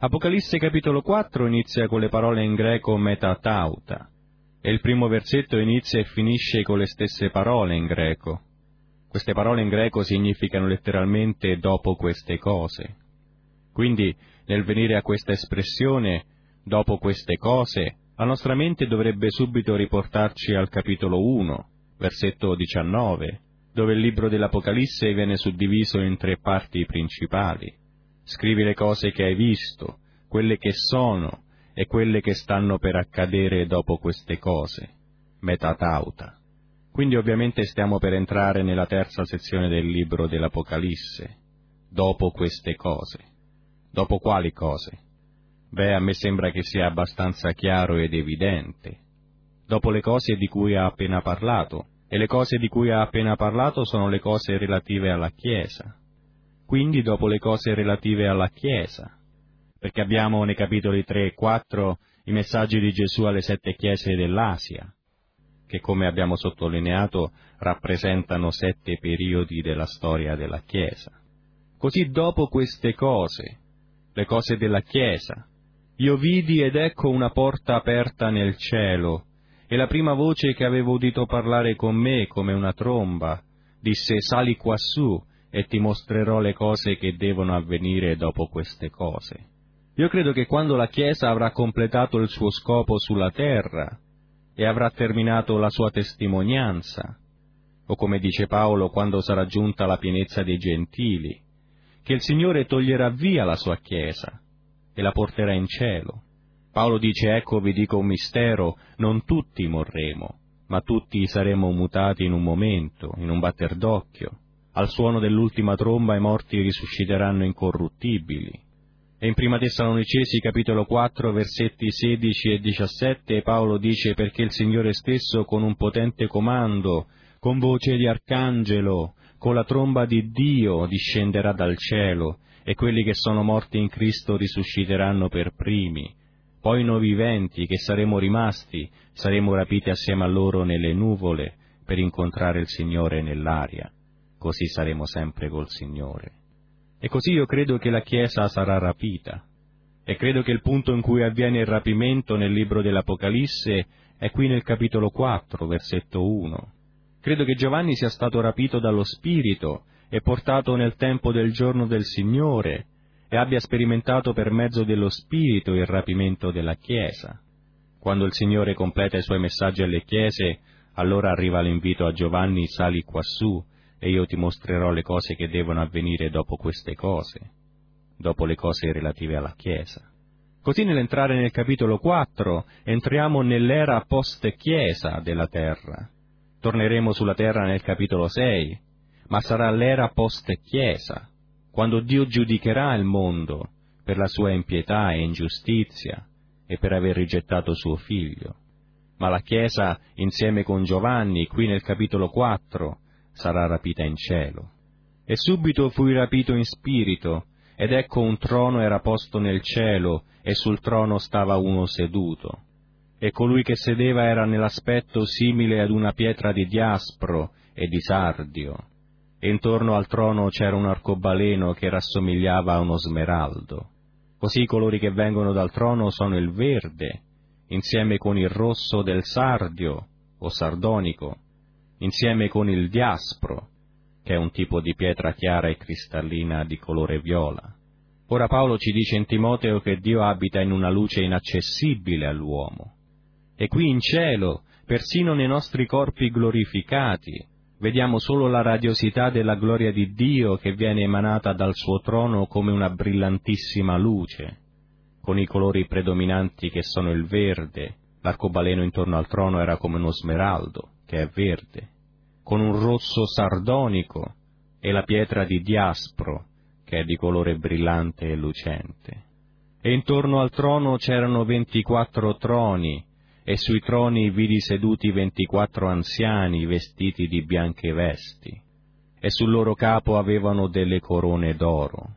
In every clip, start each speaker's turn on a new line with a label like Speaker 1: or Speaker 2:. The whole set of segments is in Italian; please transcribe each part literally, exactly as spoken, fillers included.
Speaker 1: Apocalisse capitolo quattro inizia con le parole in greco metatauta, e il primo versetto inizia e finisce con le stesse parole in greco. Queste parole in greco significano letteralmente dopo queste cose. Quindi, nel venire a questa espressione, dopo queste cose, la nostra mente dovrebbe subito riportarci al capitolo uno, versetto diciannove, dove il libro dell'Apocalisse viene suddiviso in tre parti principali. Scrivi le cose che hai visto, quelle che sono e quelle che stanno per accadere dopo queste cose. Metatauta. Quindi ovviamente stiamo per entrare nella terza sezione del libro dell'Apocalisse. Dopo queste cose. Dopo quali cose? Beh, a me sembra che sia abbastanza chiaro ed evidente. Dopo le cose di cui ha appena parlato, e le cose di cui ha appena parlato sono le cose relative alla Chiesa. Quindi dopo le cose relative alla Chiesa, perché abbiamo nei capitoli tre e quattro i messaggi di Gesù alle sette chiese dell'Asia, che come abbiamo sottolineato rappresentano sette periodi della storia della Chiesa. Così dopo queste cose, le cose della Chiesa, io vidi ed ecco una porta aperta nel cielo, e la prima voce che avevo udito parlare con me come una tromba disse: sali quassù e ti mostrerò le cose che devono avvenire dopo queste cose. Io credo che quando la Chiesa avrà completato il suo scopo sulla terra e avrà terminato la sua testimonianza, o come dice Paolo, quando sarà giunta la pienezza dei gentili, che il Signore toglierà via la sua Chiesa e la porterà in cielo. Paolo dice: ecco vi dico un mistero, non tutti morremo, ma tutti saremo mutati in un momento, in un batter d'occhio. Al suono dell'ultima tromba i morti risusciteranno incorruttibili. E in Prima Tessalonicesi capitolo quattro versetti sedici e diciassette Paolo dice: perché il Signore stesso con un potente comando, con voce di arcangelo, con la tromba di Dio discenderà dal cielo, e quelli che sono morti in Cristo risusciteranno per primi. Poi noi viventi, che saremo rimasti, saremo rapiti assieme a loro nelle nuvole per incontrare il Signore nell'aria. Così saremo sempre col Signore. E così io credo che la Chiesa sarà rapita. E credo che il punto in cui avviene il rapimento nel libro dell'Apocalisse è qui nel capitolo quattro, versetto uno. Credo che Giovanni sia stato rapito dallo Spirito e portato nel tempo del giorno del Signore, e abbia sperimentato per mezzo dello Spirito il rapimento della Chiesa. Quando il Signore completa i Suoi messaggi alle Chiese, allora arriva l'invito a Giovanni: sali quassù, e io ti mostrerò le cose che devono avvenire dopo queste cose, dopo le cose relative alla Chiesa. Così nell'entrare nel capitolo quattro entriamo nell'era post-Chiesa della terra. Torneremo sulla terra nel capitolo sei, ma sarà l'era post-Chiesa, quando Dio giudicherà il mondo per la sua impietà e ingiustizia e per aver rigettato suo Figlio. Ma la Chiesa, insieme con Giovanni, qui nel capitolo quattro, sarà rapita in cielo. E subito fui rapito in spirito, ed ecco un trono era posto nel cielo, e sul trono stava uno seduto. E colui che sedeva era nell'aspetto simile ad una pietra di diaspro e di sardio. E intorno al trono c'era un arcobaleno che rassomigliava a uno smeraldo. Così colori che vengono dal trono sono il verde, insieme con il rosso del sardio, o sardonico, insieme con il diaspro, che è un tipo di pietra chiara e cristallina di colore viola. Ora Paolo ci dice in Timoteo che Dio abita in una luce inaccessibile all'uomo. E qui in cielo, persino nei nostri corpi glorificati, vediamo solo la radiosità della gloria di Dio che viene emanata dal suo trono come una brillantissima luce, con i colori predominanti che sono il verde. L'arcobaleno intorno al trono era come uno smeraldo, che è verde, con un rosso sardonico, e la pietra di diaspro, che è di colore brillante e lucente. E intorno al trono c'erano ventiquattro troni, e sui troni vidi seduti ventiquattro anziani vestiti di bianche vesti, e sul loro capo avevano delle corone d'oro.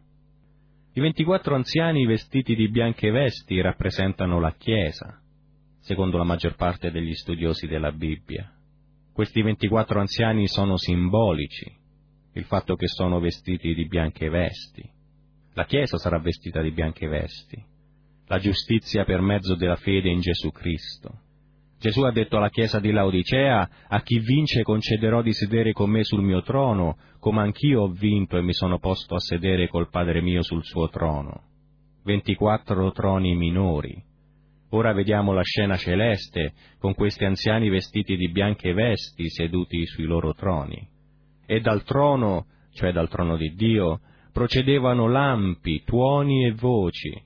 Speaker 1: I ventiquattro anziani vestiti di bianche vesti rappresentano la Chiesa, secondo la maggior parte degli studiosi della Bibbia. Questi ventiquattro anziani sono simbolici, il fatto che sono vestiti di bianche vesti. La Chiesa sarà vestita di bianche vesti. la giustizia per mezzo della fede in Gesù Cristo. Gesù ha detto alla chiesa di Laodicea: a chi vince concederò di sedere con me sul mio trono, come anch'io ho vinto e mi sono posto a sedere col Padre mio sul suo trono. ventiquattro troni minori. Ora vediamo la scena celeste, con questi anziani vestiti di bianche vesti seduti sui loro troni. E dal trono, cioè dal trono di Dio, procedevano lampi, tuoni e voci.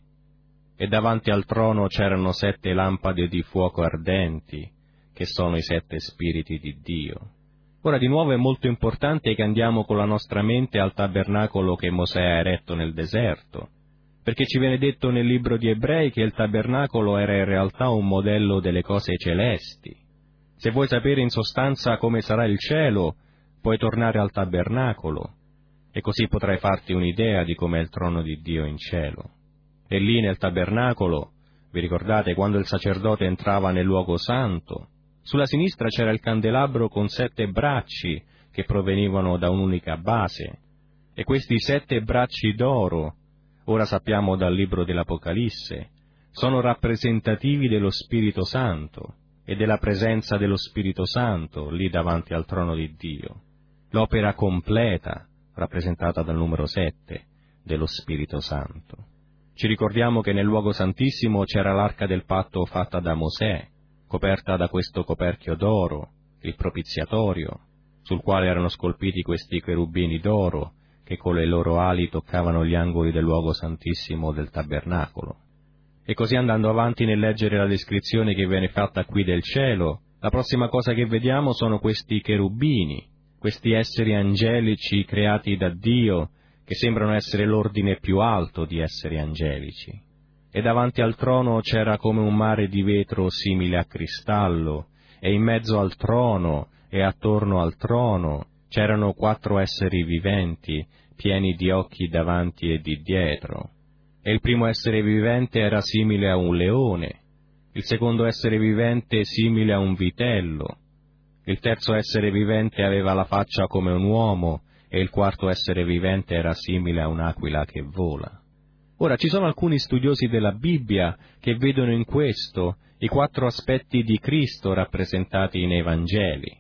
Speaker 1: E davanti al trono c'erano sette lampade di fuoco ardenti, che sono i sette spiriti di Dio. Ora di nuovo è molto importante che andiamo con la nostra mente al tabernacolo che Mosè ha eretto nel deserto, perché ci viene detto nel libro di Ebrei che il tabernacolo era in realtà un modello delle cose celesti. Se vuoi sapere in sostanza come sarà il cielo, puoi tornare al tabernacolo, e così potrai farti un'idea di com'è il trono di Dio in cielo. E lì nel tabernacolo, vi ricordate quando il sacerdote entrava nel luogo santo, sulla sinistra c'era il candelabro con sette bracci che provenivano da un'unica base, e questi sette bracci d'oro, ora sappiamo dal libro dell'Apocalisse, sono rappresentativi dello Spirito Santo e della presenza dello Spirito Santo lì davanti al trono di Dio, l'opera completa, rappresentata dal numero sette, dello Spirito Santo. Ci ricordiamo che nel luogo santissimo c'era l'arca del patto fatta da Mosè, coperta da questo coperchio d'oro, il propiziatorio, sul quale erano scolpiti questi cherubini d'oro che con le loro ali toccavano gli angoli del luogo santissimo del tabernacolo. E così andando avanti nel leggere la descrizione che viene fatta qui del cielo, la prossima cosa che vediamo sono questi cherubini, questi esseri angelici creati da Dio, che sembrano essere l'ordine più alto di esseri angelici. E davanti al trono c'era come un mare di vetro simile a cristallo, e in mezzo al trono e attorno al trono c'erano quattro esseri viventi, pieni di occhi davanti e di dietro. E il primo essere vivente era simile a un leone, il secondo essere vivente simile a un vitello, il terzo essere vivente aveva la faccia come un uomo, e il quarto essere vivente era simile a un'aquila che vola. Ora, ci sono alcuni studiosi della Bibbia che vedono in questo i quattro aspetti di Cristo rappresentati nei Vangeli.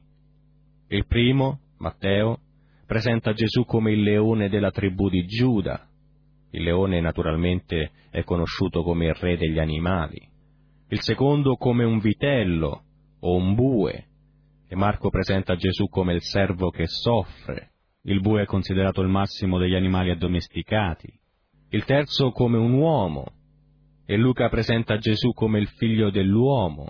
Speaker 1: Il primo, Matteo, presenta Gesù come il leone della tribù di Giuda. Il leone naturalmente è conosciuto come il re degli animali. Il secondo come un vitello o un bue, e Marco presenta Gesù come il servo che soffre. Il bue è considerato il massimo degli animali addomesticati. Il terzo come un uomo, e Luca presenta Gesù come il figlio dell'uomo,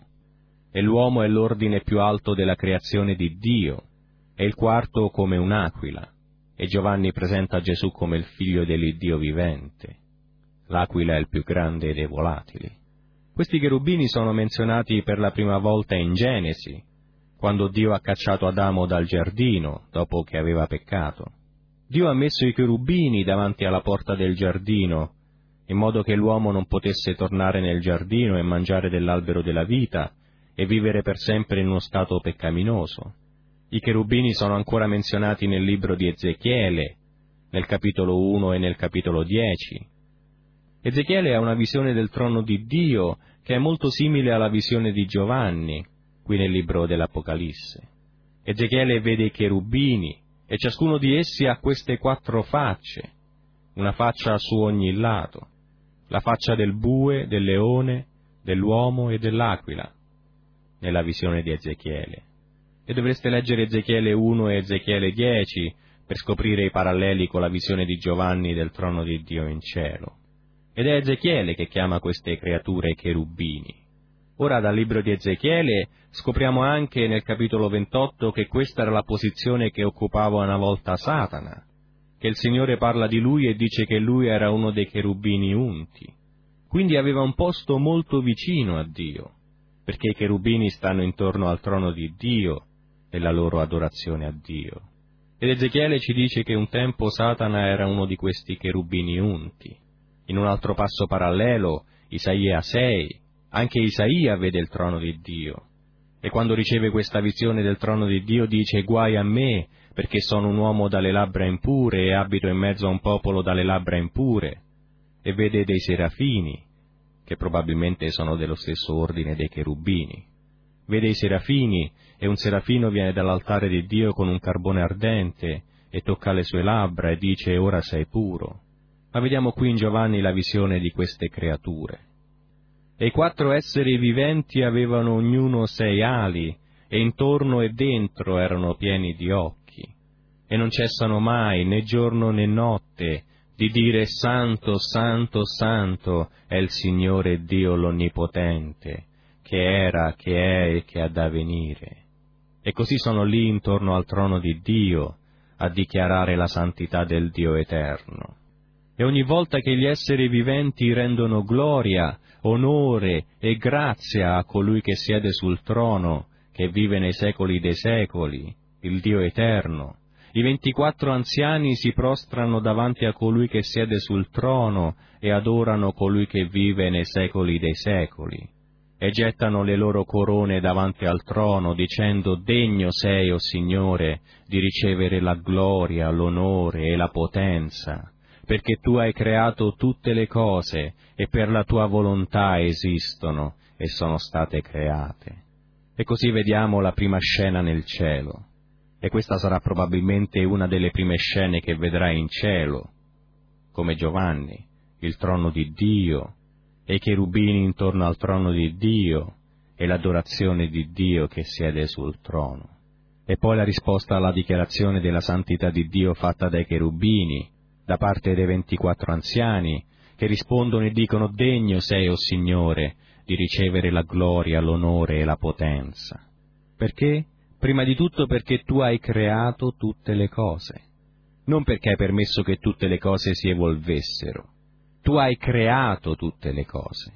Speaker 1: e l'uomo è l'ordine più alto della creazione di Dio, e il quarto come un'aquila, e Giovanni presenta Gesù come il figlio dell'Iddio vivente. L'aquila è il più grande dei volatili. Questi cherubini sono menzionati per la prima volta in Genesi, quando Dio ha cacciato Adamo dal giardino, dopo che aveva peccato. Dio ha messo i cherubini davanti alla porta del giardino, in modo che l'uomo non potesse tornare nel giardino e mangiare dell'albero della vita e vivere per sempre in uno stato peccaminoso. I cherubini sono ancora menzionati nel libro di Ezechiele, nel capitolo uno e nel capitolo dieci. Ezechiele ha una visione del trono di Dio che è molto simile alla visione di Giovanni, qui nel libro dell'Apocalisse. Ezechiele vede i cherubini, e ciascuno di essi ha queste quattro facce, una faccia su ogni lato, la faccia del bue, del leone, dell'uomo e dell'aquila, nella visione di Ezechiele. E dovreste leggere Ezechiele uno e Ezechiele dieci per scoprire i paralleli con la visione di Giovanni del trono di Dio in cielo. Ed è Ezechiele che chiama queste creature cherubini. Ora dal libro di Ezechiele scopriamo anche nel capitolo ventotto che questa era la posizione che occupava una volta Satana, che il Signore parla di lui e dice che lui era uno dei cherubini unti. Quindi aveva un posto molto vicino a Dio, perché i cherubini stanno intorno al trono di Dio e la loro adorazione a Dio. Ed Ezechiele ci dice che un tempo Satana era uno di questi cherubini unti. In un altro passo parallelo, Isaia sei, anche Isaia vede il trono di Dio, e quando riceve questa visione del trono di Dio dice: guai a me, perché sono un uomo dalle labbra impure e abito in mezzo a un popolo dalle labbra impure, e vede dei serafini che probabilmente sono dello stesso ordine dei cherubini. Vede i serafini, e un serafino viene dall'altare di Dio con un carbone ardente e tocca le sue labbra e dice: ora sei puro. Ma vediamo qui in Giovanni la visione di queste creature. E i quattro esseri viventi avevano ognuno sei ali, e intorno e dentro erano pieni di occhi, e non cessano mai, né giorno né notte, di dire: Santo, Santo, Santo è il Signore Dio l'Onnipotente, che era, che è e che ha da venire. E così sono lì intorno al trono di Dio a dichiarare la santità del Dio eterno. E ogni volta che gli esseri viventi rendono gloria, onore e grazia a colui che siede sul trono, che vive nei secoli dei secoli, il Dio eterno, i ventiquattro anziani si prostrano davanti a colui che siede sul trono e adorano colui che vive nei secoli dei secoli, e gettano le loro corone davanti al trono, dicendo: degno sei, o Signore, di ricevere la gloria, l'onore e la potenza, perché tu hai creato tutte le cose e per la tua volontà esistono e sono state create. E così vediamo la prima scena nel cielo, e questa sarà probabilmente una delle prime scene che vedrai in cielo, come Giovanni, il trono di Dio, e i cherubini intorno al trono di Dio, e l'adorazione di Dio che siede sul trono. E poi la risposta alla dichiarazione della santità di Dio fatta dai cherubini, da parte dei ventiquattro anziani, che rispondono e dicono: degno sei, o Signore, di ricevere la gloria, l'onore e la potenza. Perché? Prima di tutto perché tu hai creato tutte le cose, non perché hai permesso che tutte le cose si evolvessero. Tu hai creato tutte le cose.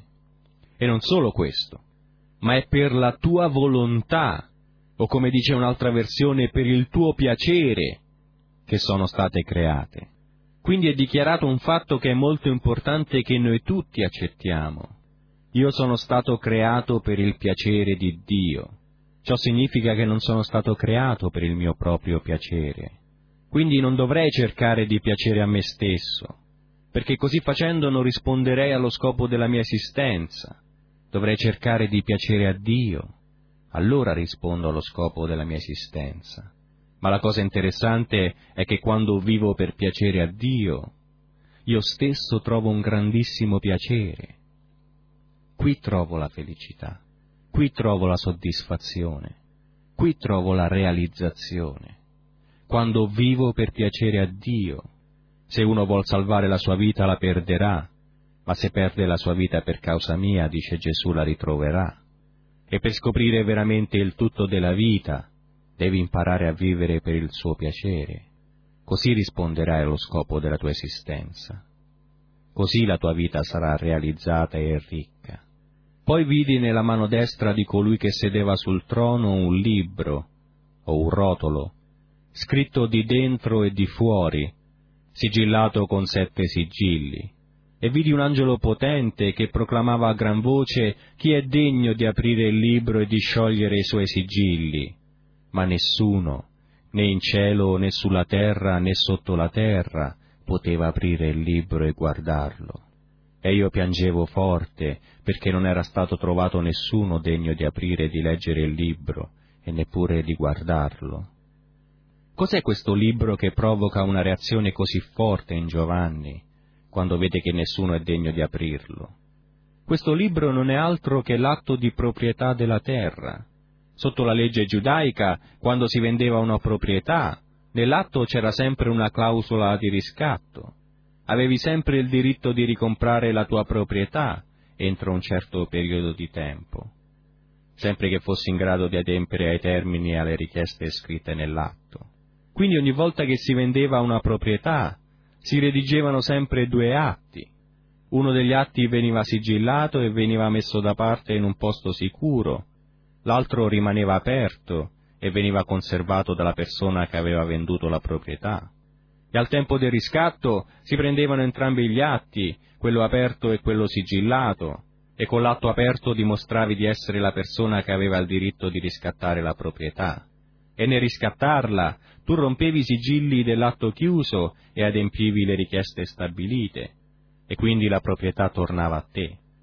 Speaker 1: E non solo questo, ma è per la tua volontà, o come dice un'altra versione, per il tuo piacere, che sono state create. Quindi è dichiarato un fatto che è molto importante e che noi tutti accettiamo. Io sono stato creato per il piacere di Dio. Ciò significa che non sono stato creato per il mio proprio piacere. Quindi non dovrei cercare di piacere a me stesso, perché così facendo non risponderei allo scopo della mia esistenza. Dovrei cercare di piacere a Dio, allora rispondo allo scopo della mia esistenza. Ma la cosa interessante è che quando vivo per piacere a Dio, io stesso trovo un grandissimo piacere. Qui trovo la felicità, qui trovo la soddisfazione, qui trovo la realizzazione. Quando vivo per piacere a Dio, se uno vuol salvare la sua vita la perderà, ma se perde la sua vita per causa mia, dice Gesù, la ritroverà. E per scoprire veramente il tutto della vita, devi imparare a vivere per il suo piacere. Così risponderai allo scopo della tua esistenza. Così la tua vita sarà realizzata e ricca. Poi vidi nella mano destra di colui che sedeva sul trono un libro, o un rotolo, scritto di dentro e di fuori, sigillato con sette sigilli. E vidi un angelo potente che proclamava a gran voce: chi è degno di aprire il libro e di sciogliere i suoi sigilli? Ma nessuno, né in cielo né sulla terra né sotto la terra, poteva aprire il libro e guardarlo. E io piangevo forte, perché non era stato trovato nessuno degno di aprire e di leggere il libro, e neppure di guardarlo. Cos'è questo libro che provoca una reazione così forte in Giovanni, quando vede che nessuno è degno di aprirlo? Questo libro non è altro che l'atto di proprietà della terra. Sotto la legge giudaica, quando si vendeva una proprietà, nell'atto c'era sempre una clausola di riscatto. Avevi sempre il diritto di ricomprare la tua proprietà entro un certo periodo di tempo, sempre che fossi in grado di adempiere ai termini e alle richieste scritte nell'atto. Quindi ogni volta che si vendeva una proprietà, si redigevano sempre due atti. Uno degli atti veniva sigillato e veniva messo da parte in un posto sicuro, l'altro rimaneva aperto e veniva conservato dalla persona che aveva venduto la proprietà. E al tempo del riscatto si prendevano entrambi gli atti, quello aperto e quello sigillato, e con l'atto aperto dimostravi di essere la persona che aveva il diritto di riscattare la proprietà. E nel riscattarla tu rompevi i sigilli dell'atto chiuso e adempivi le richieste stabilite, e quindi la proprietà tornava a te.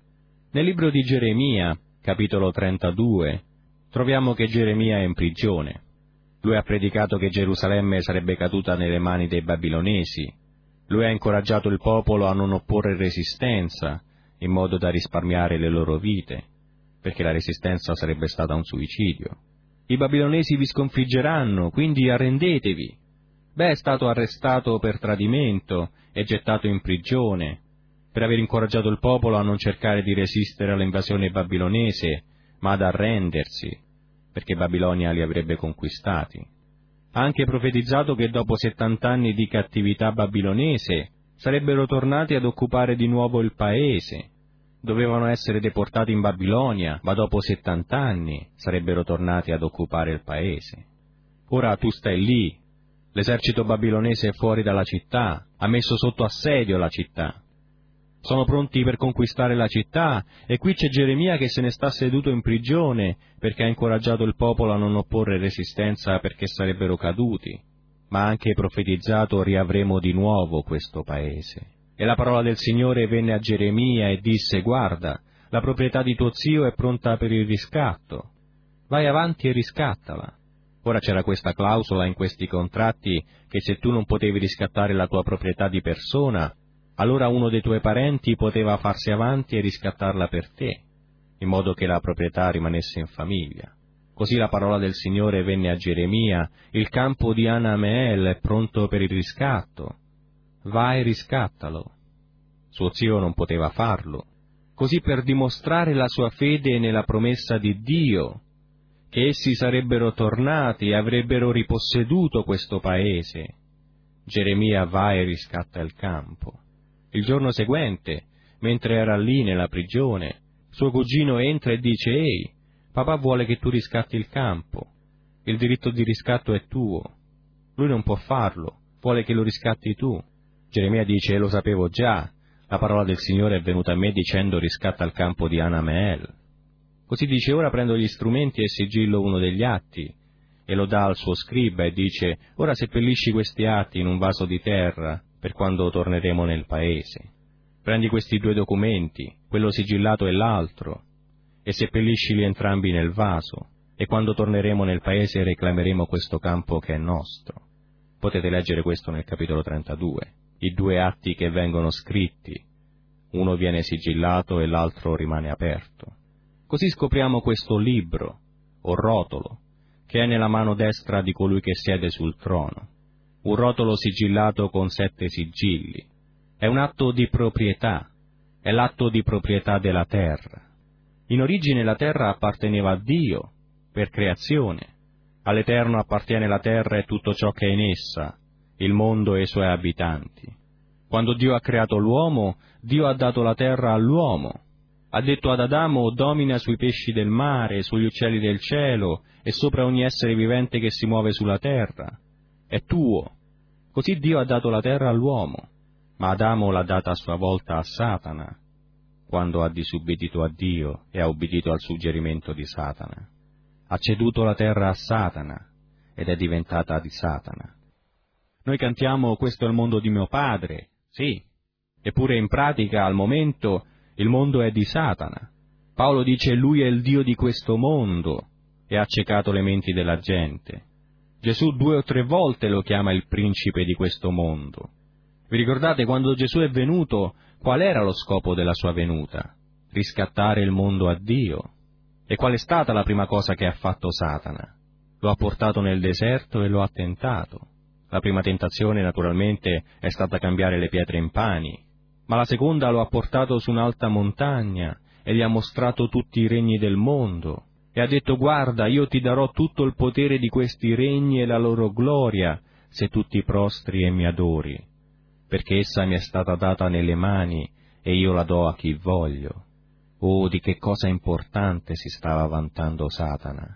Speaker 1: Nel libro di Geremia, capitolo trentadue, troviamo che Geremia è in prigione. Lui ha predicato che Gerusalemme sarebbe caduta nelle mani dei babilonesi. Lui ha incoraggiato il popolo a non opporre resistenza, in modo da risparmiare le loro vite, perché la resistenza sarebbe stata un suicidio. I babilonesi vi sconfiggeranno, quindi arrendetevi. Beh, è stato arrestato per tradimento e gettato in prigione, per aver incoraggiato il popolo a non cercare di resistere all'invasione babilonese, ma ad arrendersi, perché Babilonia li avrebbe conquistati. Ha anche profetizzato che dopo settant'anni di cattività babilonese sarebbero tornati ad occupare di nuovo il paese. Dovevano essere deportati in Babilonia, ma dopo settant'anni sarebbero tornati ad occupare il paese. Ora tu stai lì, l'esercito babilonese è fuori dalla città, ha messo sotto assedio la città. Sono pronti per conquistare la città, e qui c'è Geremia che se ne sta seduto in prigione perché ha incoraggiato il popolo a non opporre resistenza perché sarebbero caduti, ma ha anche profetizzato: riavremo di nuovo questo paese. E la parola del Signore venne a Geremia e disse: guarda, la proprietà di tuo zio è pronta per il riscatto, vai avanti e riscattala. Ora c'era questa clausola in questi contratti che se tu non potevi riscattare la tua proprietà di persona, allora uno dei tuoi parenti poteva farsi avanti e riscattarla per te, in modo che la proprietà rimanesse in famiglia. Così la parola del Signore venne a Geremia: il campo di Anameel è pronto per il riscatto, vai e riscattalo. Suo zio non poteva farlo. Così, per dimostrare la sua fede nella promessa di Dio, che essi sarebbero tornati e avrebbero riposseduto questo paese, Geremia va e riscatta il campo. Il giorno seguente, mentre era lì nella prigione, suo cugino entra e dice: ehi, papà vuole che tu riscatti il campo, il diritto di riscatto è tuo. Lui non può farlo, vuole che lo riscatti tu. Geremia dice: lo sapevo già, la parola del Signore è venuta a me dicendo: riscatta il campo di Anameel. Così dice: ora prendo gli strumenti e sigillo uno degli atti, e lo dà al suo scriba e dice: ora seppellisci questi atti in un vaso di terra per quando torneremo nel paese. Prendi questi due documenti, quello sigillato e l'altro, e seppelliscili entrambi nel vaso, e quando torneremo nel paese reclameremo questo campo che è nostro. Potete leggere questo nel capitolo trentadue, i due atti che vengono scritti, uno viene sigillato e l'altro rimane aperto. Così scopriamo questo libro, o rotolo, che è nella mano destra di colui che siede sul trono, un rotolo sigillato con sette sigilli. È un atto di proprietà, è l'atto di proprietà della terra. In origine la terra apparteneva a Dio, per creazione. All'Eterno appartiene la terra e tutto ciò che è in essa, il mondo e i suoi abitanti. Quando Dio ha creato l'uomo, Dio ha dato la terra all'uomo. Ha detto ad Adamo: domina sui pesci del mare, sugli uccelli del cielo e sopra ogni essere vivente che si muove sulla terra. È tuo. Così Dio ha dato la terra all'uomo, ma Adamo l'ha data a sua volta a Satana, quando ha disubbidito a Dio e ha ubbidito al suggerimento di Satana. Ha ceduto la terra a Satana ed è diventata di Satana. Noi cantiamo: questo è il mondo di mio padre, sì, eppure in pratica al momento il mondo è di Satana. Paolo dice: lui è il Dio di questo mondo e ha accecato le menti della gente. Gesù due o tre volte lo chiama il principe di questo mondo. Vi ricordate quando Gesù è venuto, qual era lo scopo della sua venuta? Riscattare il mondo a Dio. E qual è stata la prima cosa che ha fatto Satana? Lo ha portato nel deserto e lo ha tentato. La prima tentazione naturalmente è stata cambiare le pietre in pani, ma la seconda lo ha portato su un'alta montagna e gli ha mostrato tutti i regni del mondo e ha detto: guarda, io ti darò tutto il potere di questi regni e la loro gloria se tu ti prostri e mi adori, perché essa mi è stata data nelle mani e io la do a chi voglio. Oh, di che cosa importante si stava vantando Satana!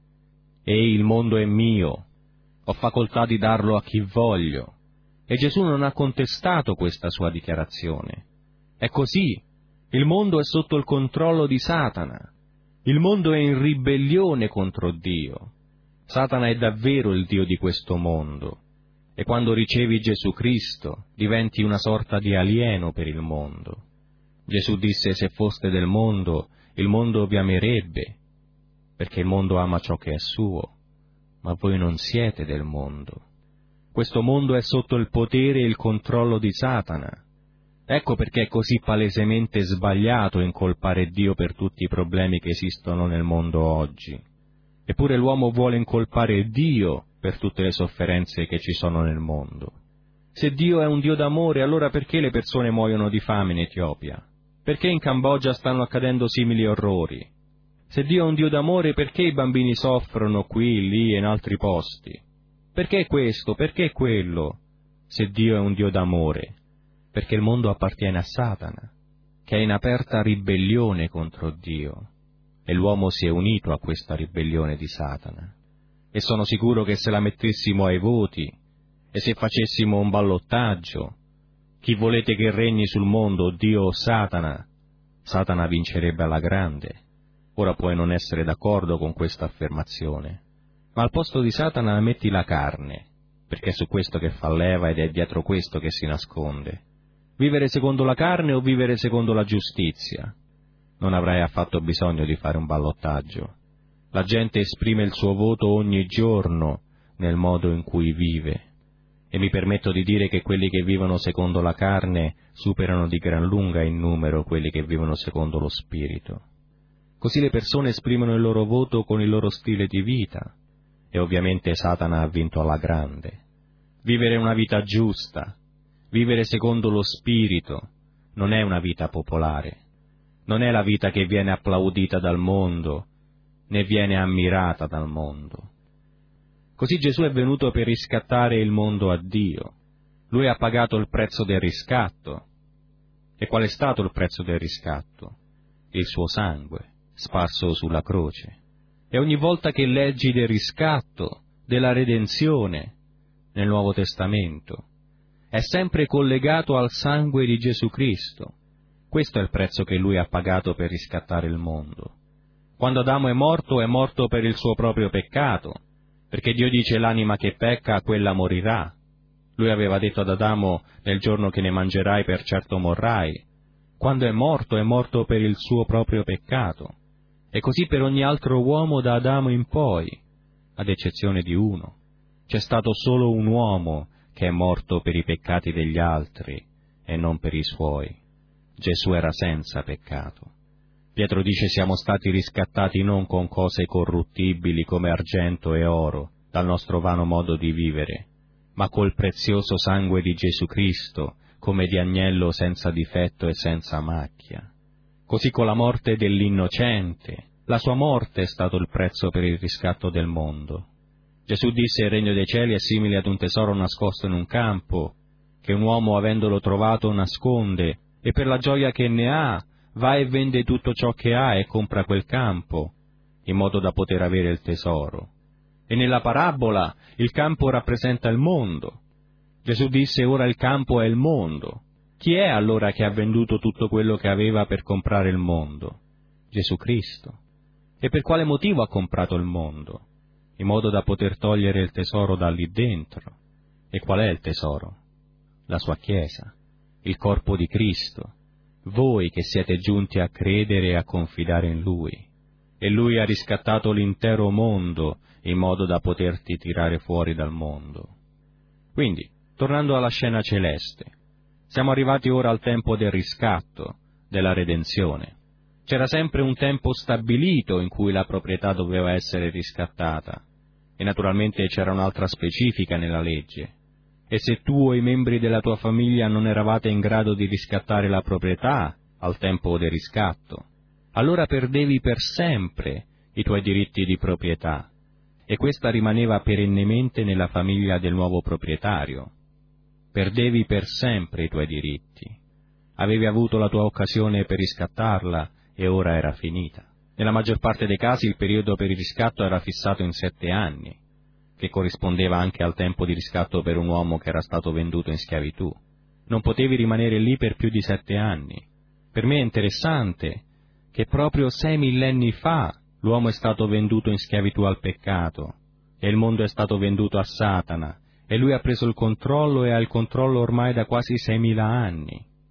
Speaker 1: Ehi, il mondo è mio, ho facoltà di darlo a chi voglio. E Gesù non ha contestato questa sua dichiarazione. È così, il mondo è sotto il controllo di Satana, il mondo è in ribellione contro Dio. Satana è davvero il Dio di questo mondo, e quando ricevi Gesù Cristo diventi una sorta di alieno per il mondo. Gesù disse: se foste del mondo, il mondo vi amerebbe, perché il mondo ama ciò che è suo, ma voi non siete del mondo. Questo mondo è sotto il potere e il controllo di Satana. Ecco perché è così palesemente sbagliato incolpare Dio per tutti i problemi che esistono nel mondo oggi. Eppure l'uomo vuole incolpare Dio per tutte le sofferenze che ci sono nel mondo. Se Dio è un Dio d'amore, allora perché le persone muoiono di fame in Etiopia? Perché in Cambogia stanno accadendo simili orrori? Se Dio è un Dio d'amore, perché i bambini soffrono qui, lì e in altri posti? Perché questo? Perché quello? Se Dio è un Dio d'amore? Perché il mondo appartiene a Satana, che è in aperta ribellione contro Dio, e l'uomo si è unito a questa ribellione di Satana. E sono sicuro che se la mettessimo ai voti, e se facessimo un ballottaggio, chi volete che regni sul mondo, Dio o Satana, Satana vincerebbe alla grande. Ora puoi non essere d'accordo con questa affermazione, ma al posto di Satana metti la carne, perché è su questo che fa leva ed è dietro questo che si nasconde. Vivere secondo la carne o vivere secondo la giustizia? Non avrai affatto bisogno di fare un ballottaggio. La gente esprime il suo voto ogni giorno nel modo in cui vive, e mi permetto di dire che quelli che vivono secondo la carne superano di gran lunga in numero quelli che vivono secondo lo Spirito. Così le persone esprimono il loro voto con il loro stile di vita, e ovviamente Satana ha vinto alla grande. Vivere una vita giusta, vivere secondo lo Spirito, non è una vita popolare, non è la vita che viene applaudita dal mondo, né viene ammirata dal mondo. Così Gesù è venuto per riscattare il mondo a Dio. Lui ha pagato il prezzo del riscatto. E qual è stato il prezzo del riscatto? Il suo sangue, sparso sulla croce. E ogni volta che leggi del riscatto, della redenzione, nel Nuovo Testamento, è sempre collegato al sangue di Gesù Cristo. Questo è il prezzo che Lui ha pagato per riscattare il mondo. Quando Adamo è morto, è morto per il suo proprio peccato, perché Dio dice: l'anima che pecca, quella morirà. Lui aveva detto ad Adamo: nel giorno che ne mangerai per certo morrai. Quando è morto, è morto per il suo proprio peccato. E così per ogni altro uomo da Adamo in poi, ad eccezione di uno. C'è stato solo un uomo che è morto per i peccati degli altri e non per i suoi. Gesù era senza peccato. Pietro dice: siamo stati riscattati non con cose corruttibili come argento e oro, dal nostro vano modo di vivere, ma col prezioso sangue di Gesù Cristo, come di agnello senza difetto e senza macchia. Così con la morte dell'innocente, la sua morte è stato il prezzo per il riscatto del mondo. Gesù disse: il regno dei cieli è simile ad un tesoro nascosto in un campo, che un uomo, avendolo trovato, nasconde, e per la gioia che ne ha, va e vende tutto ciò che ha e compra quel campo, in modo da poter avere il tesoro. E nella parabola il campo rappresenta il mondo. Gesù disse: ora il campo è il mondo. Chi è allora che ha venduto tutto quello che aveva per comprare il mondo? Gesù Cristo. E per quale motivo ha comprato il mondo? In modo da poter togliere il tesoro da lì dentro. E qual è il tesoro? La sua Chiesa, il corpo di Cristo, voi che siete giunti a credere e a confidare in Lui. E Lui ha riscattato l'intero mondo in modo da poterti tirare fuori dal mondo. Quindi, tornando alla scena celeste, siamo arrivati ora al tempo del riscatto, della redenzione. C'era sempre un tempo stabilito in cui la proprietà doveva essere riscattata, e naturalmente c'era un'altra specifica nella legge. E se tu o i membri della tua famiglia non eravate in grado di riscattare la proprietà al tempo del riscatto, allora perdevi per sempre i tuoi diritti di proprietà, e questa rimaneva perennemente nella famiglia del nuovo proprietario. Perdevi per sempre i tuoi diritti. Avevi avuto la tua occasione per riscattarla e ora era finita. Nella maggior parte dei casi il periodo per il riscatto era fissato in sette anni, che corrispondeva anche al tempo di riscatto per un uomo che era stato venduto in schiavitù. Non potevi rimanere lì per più di sette anni. Per me è interessante che proprio sei millenni fa l'uomo è stato venduto in schiavitù al peccato, e il mondo è stato venduto a Satana, e lui ha preso il controllo e ha il controllo ormai da quasi seimila anni.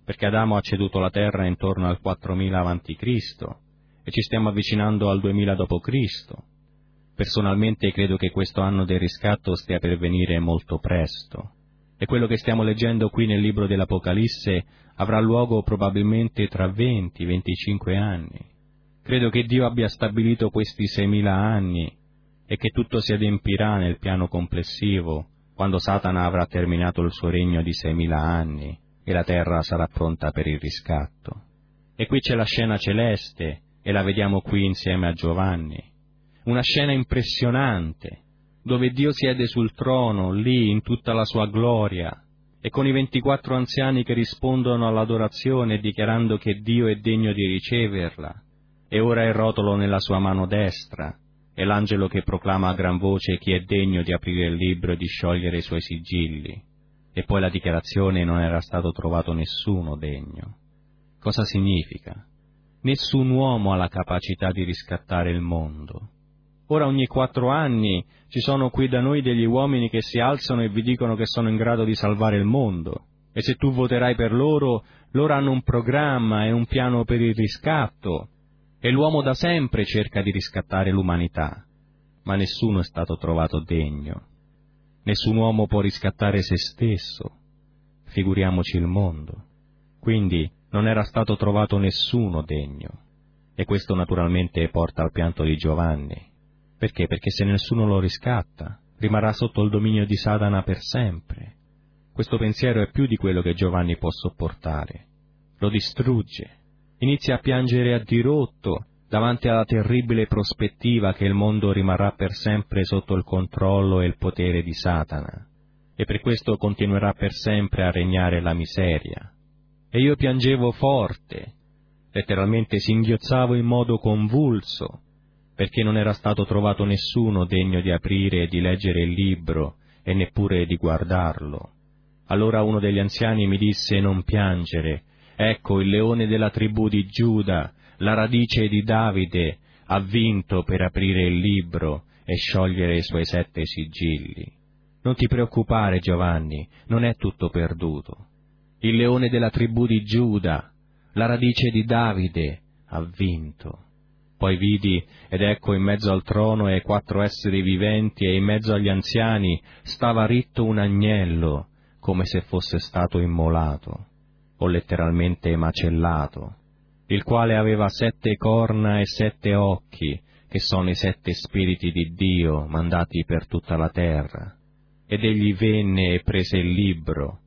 Speaker 1: perché Adamo ha ceduto la terra intorno al quattromila avanti Cristo e ci stiamo avvicinando al duemila dopo Cristo. Personalmente credo che questo anno del riscatto stia per venire molto presto, e quello che stiamo leggendo qui nel libro dell'Apocalisse avrà luogo probabilmente tra venti venticinque anni. Credo che Dio abbia stabilito questi seimila anni e che tutto si adempirà nel piano complessivo quando Satana avrà terminato il suo regno di seimila anni e la terra sarà pronta per il riscatto. E qui c'è la scena celeste e la vediamo qui insieme a Giovanni. Una scena impressionante, dove Dio siede sul trono, lì, in tutta la sua gloria, e con i ventiquattro anziani che rispondono all'adorazione dichiarando che Dio è degno di riceverla, e ora il rotolo nella sua mano destra, e l'angelo che proclama a gran voce chi è degno di aprire il libro e di sciogliere i suoi sigilli, e poi la dichiarazione non era stato trovato nessuno degno. Cosa significa? Nessun uomo ha la capacità di riscattare il mondo. Ora ogni quattro anni ci sono qui da noi degli uomini che si alzano e vi dicono che sono in grado di salvare il mondo, e se tu voterai per loro, loro hanno un programma e un piano per il riscatto, e l'uomo da sempre cerca di riscattare l'umanità, ma nessuno è stato trovato degno. Nessun uomo può riscattare se stesso, figuriamoci il mondo. Quindi non era stato trovato nessuno degno, e questo naturalmente porta al pianto di Giovanni. Perché? Perché se nessuno lo riscatta, rimarrà sotto il dominio di Satana per sempre. Questo pensiero è più di quello che Giovanni può sopportare. Lo distrugge. Inizia a piangere a dirotto davanti alla terribile prospettiva che il mondo rimarrà per sempre sotto il controllo e il potere di Satana, e per questo continuerà per sempre a regnare la miseria. E io piangevo forte, letteralmente singhiozzavo in modo convulso, perché non era stato trovato nessuno degno di aprire e di leggere il libro e neppure di guardarlo. Allora uno degli anziani mi disse: non piangere, ecco il leone della tribù di Giuda, la radice di Davide, ha vinto per aprire il libro e sciogliere i suoi sette sigilli. Non ti preoccupare, Giovanni, non è tutto perduto. Il leone della tribù di Giuda, la radice di Davide, ha vinto. Poi vidi, ed ecco in mezzo al trono e ai quattro esseri viventi e in mezzo agli anziani stava ritto un agnello, come se fosse stato immolato, o letteralmente macellato, il quale aveva sette corna e sette occhi, che sono i sette spiriti di Dio mandati per tutta la terra. Ed egli venne e prese il libro,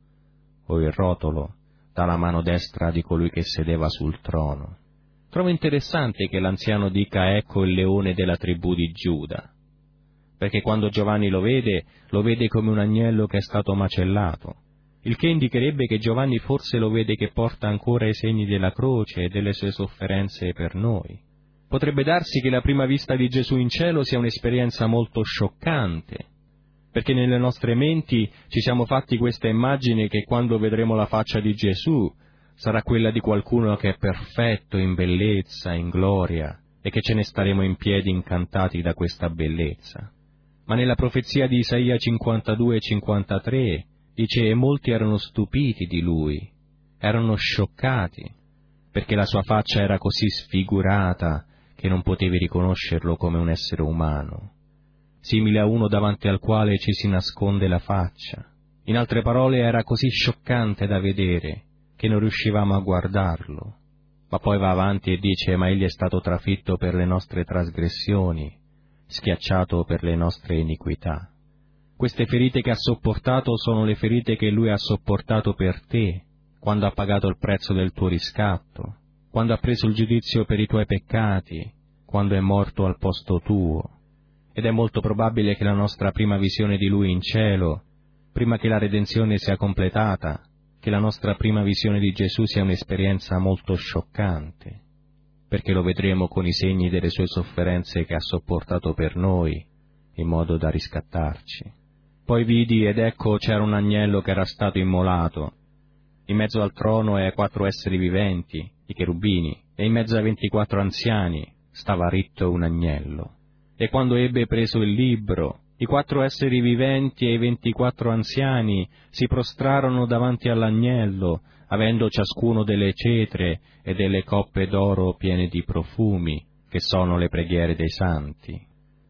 Speaker 1: o il rotolo, dalla mano destra di colui che sedeva sul trono. Trovo interessante che l'anziano dica ecco il leone della tribù di Giuda, perché quando Giovanni lo vede, lo vede come un agnello che è stato macellato, il che indicherebbe che Giovanni forse lo vede che porta ancora i segni della croce e delle sue sofferenze per noi. Potrebbe darsi che la prima vista di Gesù in cielo sia un'esperienza molto scioccante, perché nelle nostre menti ci siamo fatti questa immagine che quando vedremo la faccia di Gesù sarà quella di qualcuno che è perfetto in bellezza, in gloria, e che ce ne staremo in piedi incantati da questa bellezza. Ma nella profezia di Isaia cinquantadue e cinquantatré dice: e molti erano stupiti di lui, erano scioccati, perché la sua faccia era così sfigurata che non potevi riconoscerlo come un essere umano, simile a uno davanti al quale ci si nasconde la faccia. In altre parole, era così scioccante da vedere che non riuscivamo a guardarlo. Ma poi va avanti e dice: ma egli è stato trafitto per le nostre trasgressioni, schiacciato per le nostre iniquità. Queste ferite che ha sopportato sono le ferite che lui ha sopportato per te, quando ha pagato il prezzo del tuo riscatto, quando ha preso il giudizio per i tuoi peccati, quando è morto al posto tuo. Ed è molto probabile che la nostra prima visione di lui in cielo, prima che la redenzione sia completata, che la nostra prima visione di Gesù sia un'esperienza molto scioccante, perché lo vedremo con i segni delle sue sofferenze che ha sopportato per noi, in modo da riscattarci. Poi vidi, ed ecco c'era un agnello che era stato immolato, in mezzo al trono e ai quattro esseri viventi, i cherubini, e in mezzo ai ventiquattro anziani stava ritto un agnello. E quando ebbe preso il libro, i quattro esseri viventi e i ventiquattro anziani si prostrarono davanti all'agnello, avendo ciascuno delle cetre e delle coppe d'oro piene di profumi, che sono le preghiere dei santi.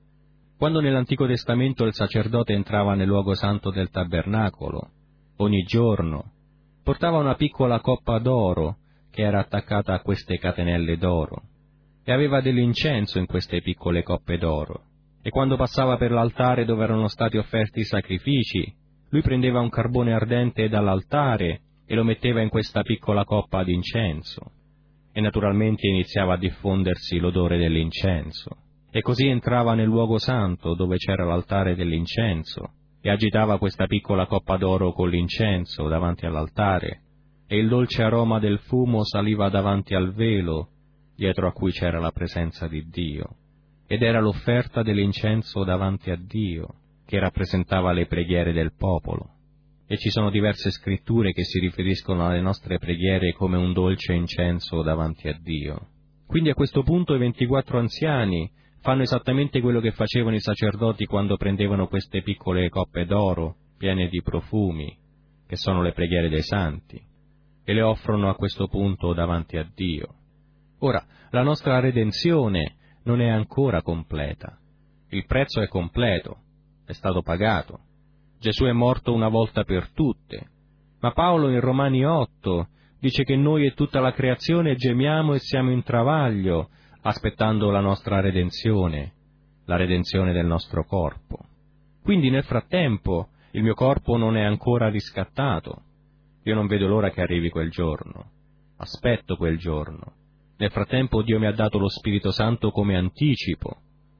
Speaker 1: Quando nell'Antico Testamento il sacerdote entrava nel luogo santo del tabernacolo, ogni giorno portava una piccola coppa d'oro che era attaccata a queste catenelle d'oro, e aveva dell'incenso in queste piccole coppe d'oro, e quando passava per l'altare dove erano stati offerti i sacrifici, lui prendeva un carbone ardente dall'altare e lo metteva in questa piccola coppa d'incenso, e naturalmente iniziava a diffondersi l'odore dell'incenso, e così entrava nel luogo santo dove c'era l'altare dell'incenso, e agitava questa piccola coppa d'oro con l'incenso davanti all'altare, e il dolce aroma del fumo saliva davanti al velo, dietro a cui c'era la presenza di Dio, ed era l'offerta dell'incenso davanti a Dio, che rappresentava le preghiere del popolo. E ci sono diverse scritture che si riferiscono alle nostre preghiere come un dolce incenso davanti a Dio. Quindi a questo punto i ventiquattro anziani fanno esattamente quello che facevano i sacerdoti quando prendevano queste piccole coppe d'oro piene di profumi, che sono le preghiere dei santi, e le offrono a questo punto davanti a Dio. Ora, la nostra redenzione non è ancora completa. Il prezzo è completo, è stato pagato. Gesù è morto una volta per tutte, ma Paolo in Romani otto dice che noi e tutta la creazione gemiamo e siamo in travaglio, aspettando la nostra redenzione, la redenzione del nostro corpo. Quindi nel frattempo il mio corpo non è ancora riscattato. Io non vedo l'ora che arrivi quel giorno. Aspetto quel giorno. Nel frattempo Dio mi ha dato lo Spirito Santo come anticipo,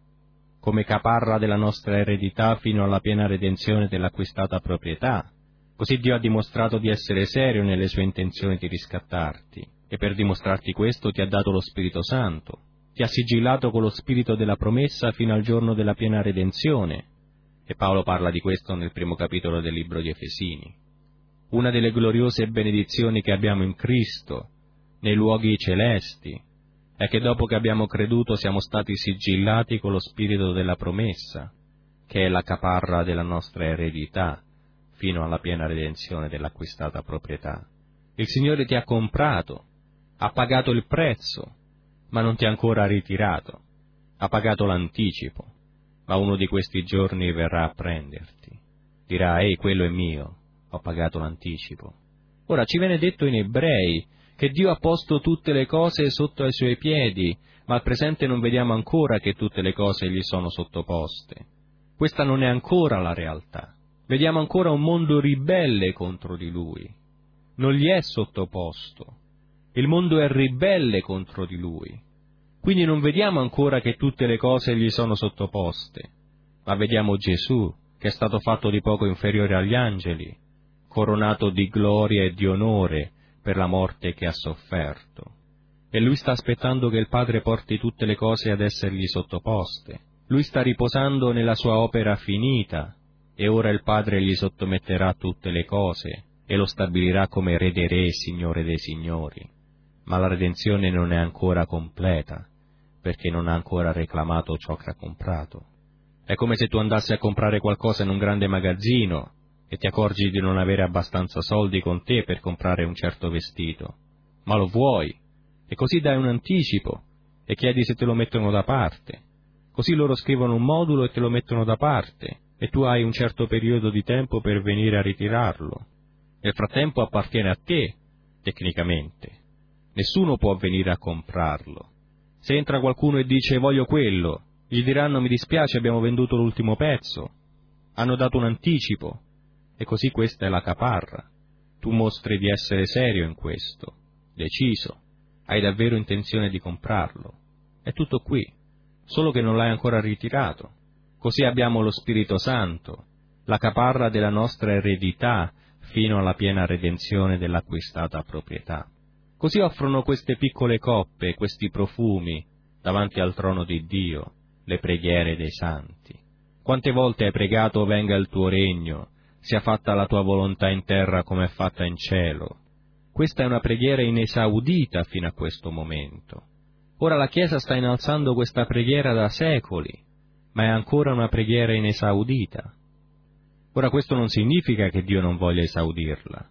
Speaker 1: come caparra della nostra eredità fino alla piena redenzione dell'acquistata proprietà. Così Dio ha dimostrato di essere serio nelle sue intenzioni di riscattarti, e per dimostrarti questo ti ha dato lo Spirito Santo, ti ha sigillato con lo Spirito della promessa fino al giorno della piena redenzione, e Paolo parla di questo nel primo capitolo del libro di Efesini. Una delle gloriose benedizioni che abbiamo in Cristo, nei luoghi celesti, è che dopo che abbiamo creduto siamo stati sigillati con lo Spirito della promessa, che è la caparra della nostra eredità, fino alla piena redenzione dell'acquistata proprietà. Il Signore ti ha comprato, ha pagato il prezzo, ma non ti ha ancora ritirato, ha pagato l'anticipo, ma uno di questi giorni verrà a prenderti. Dirà, ehi, quello è mio, ho pagato l'anticipo. Ora, ci viene detto in Ebrei che Dio ha posto tutte le cose sotto ai Suoi piedi, ma al presente non vediamo ancora che tutte le cose gli sono sottoposte. Questa non è ancora la realtà. Vediamo ancora un mondo ribelle contro di Lui. Non gli è sottoposto. Il mondo è ribelle contro di Lui. Quindi non vediamo ancora che tutte le cose gli sono sottoposte, ma vediamo Gesù, che è stato fatto di poco inferiore agli angeli, coronato di gloria e di onore per la morte che ha sofferto. E Lui sta aspettando che il Padre porti tutte le cose ad essergli sottoposte. Lui sta riposando nella sua opera finita, e ora il Padre gli sottometterà tutte le cose e lo stabilirà come Re dei Re e Signore dei Signori. Ma la redenzione non è ancora completa, perché non ha ancora reclamato ciò che ha comprato. È come se tu andassi a comprare qualcosa in un grande magazzino e ti accorgi di non avere abbastanza soldi con te per comprare un certo vestito, ma lo vuoi, e così dai un anticipo e chiedi se te lo mettono da parte. Così loro scrivono un modulo e te lo mettono da parte, e tu hai un certo periodo di tempo per venire a ritirarlo. Nel frattempo appartiene a te, tecnicamente. Nessuno può venire a comprarlo. Se entra qualcuno e dice voglio quello, gli diranno mi dispiace, abbiamo venduto l'ultimo pezzo. Hanno dato un anticipo, e così questa è la caparra. Tu mostri di essere serio in questo, deciso, hai davvero intenzione di comprarlo. È tutto qui, solo che non l'hai ancora ritirato. Così abbiamo lo Spirito Santo, la caparra della nostra eredità fino alla piena redenzione dell'acquistata proprietà. Così offrono queste piccole coppe, questi profumi, davanti al trono di Dio, le preghiere dei santi. Quante volte hai pregato venga il tuo regno, sia fatta la tua volontà in terra come è fatta in cielo. Questa è una preghiera inesaudita fino a questo momento. Ora la Chiesa sta innalzando questa preghiera da secoli, ma è ancora una preghiera inesaudita. Ora questo non significa che Dio non voglia esaudirla.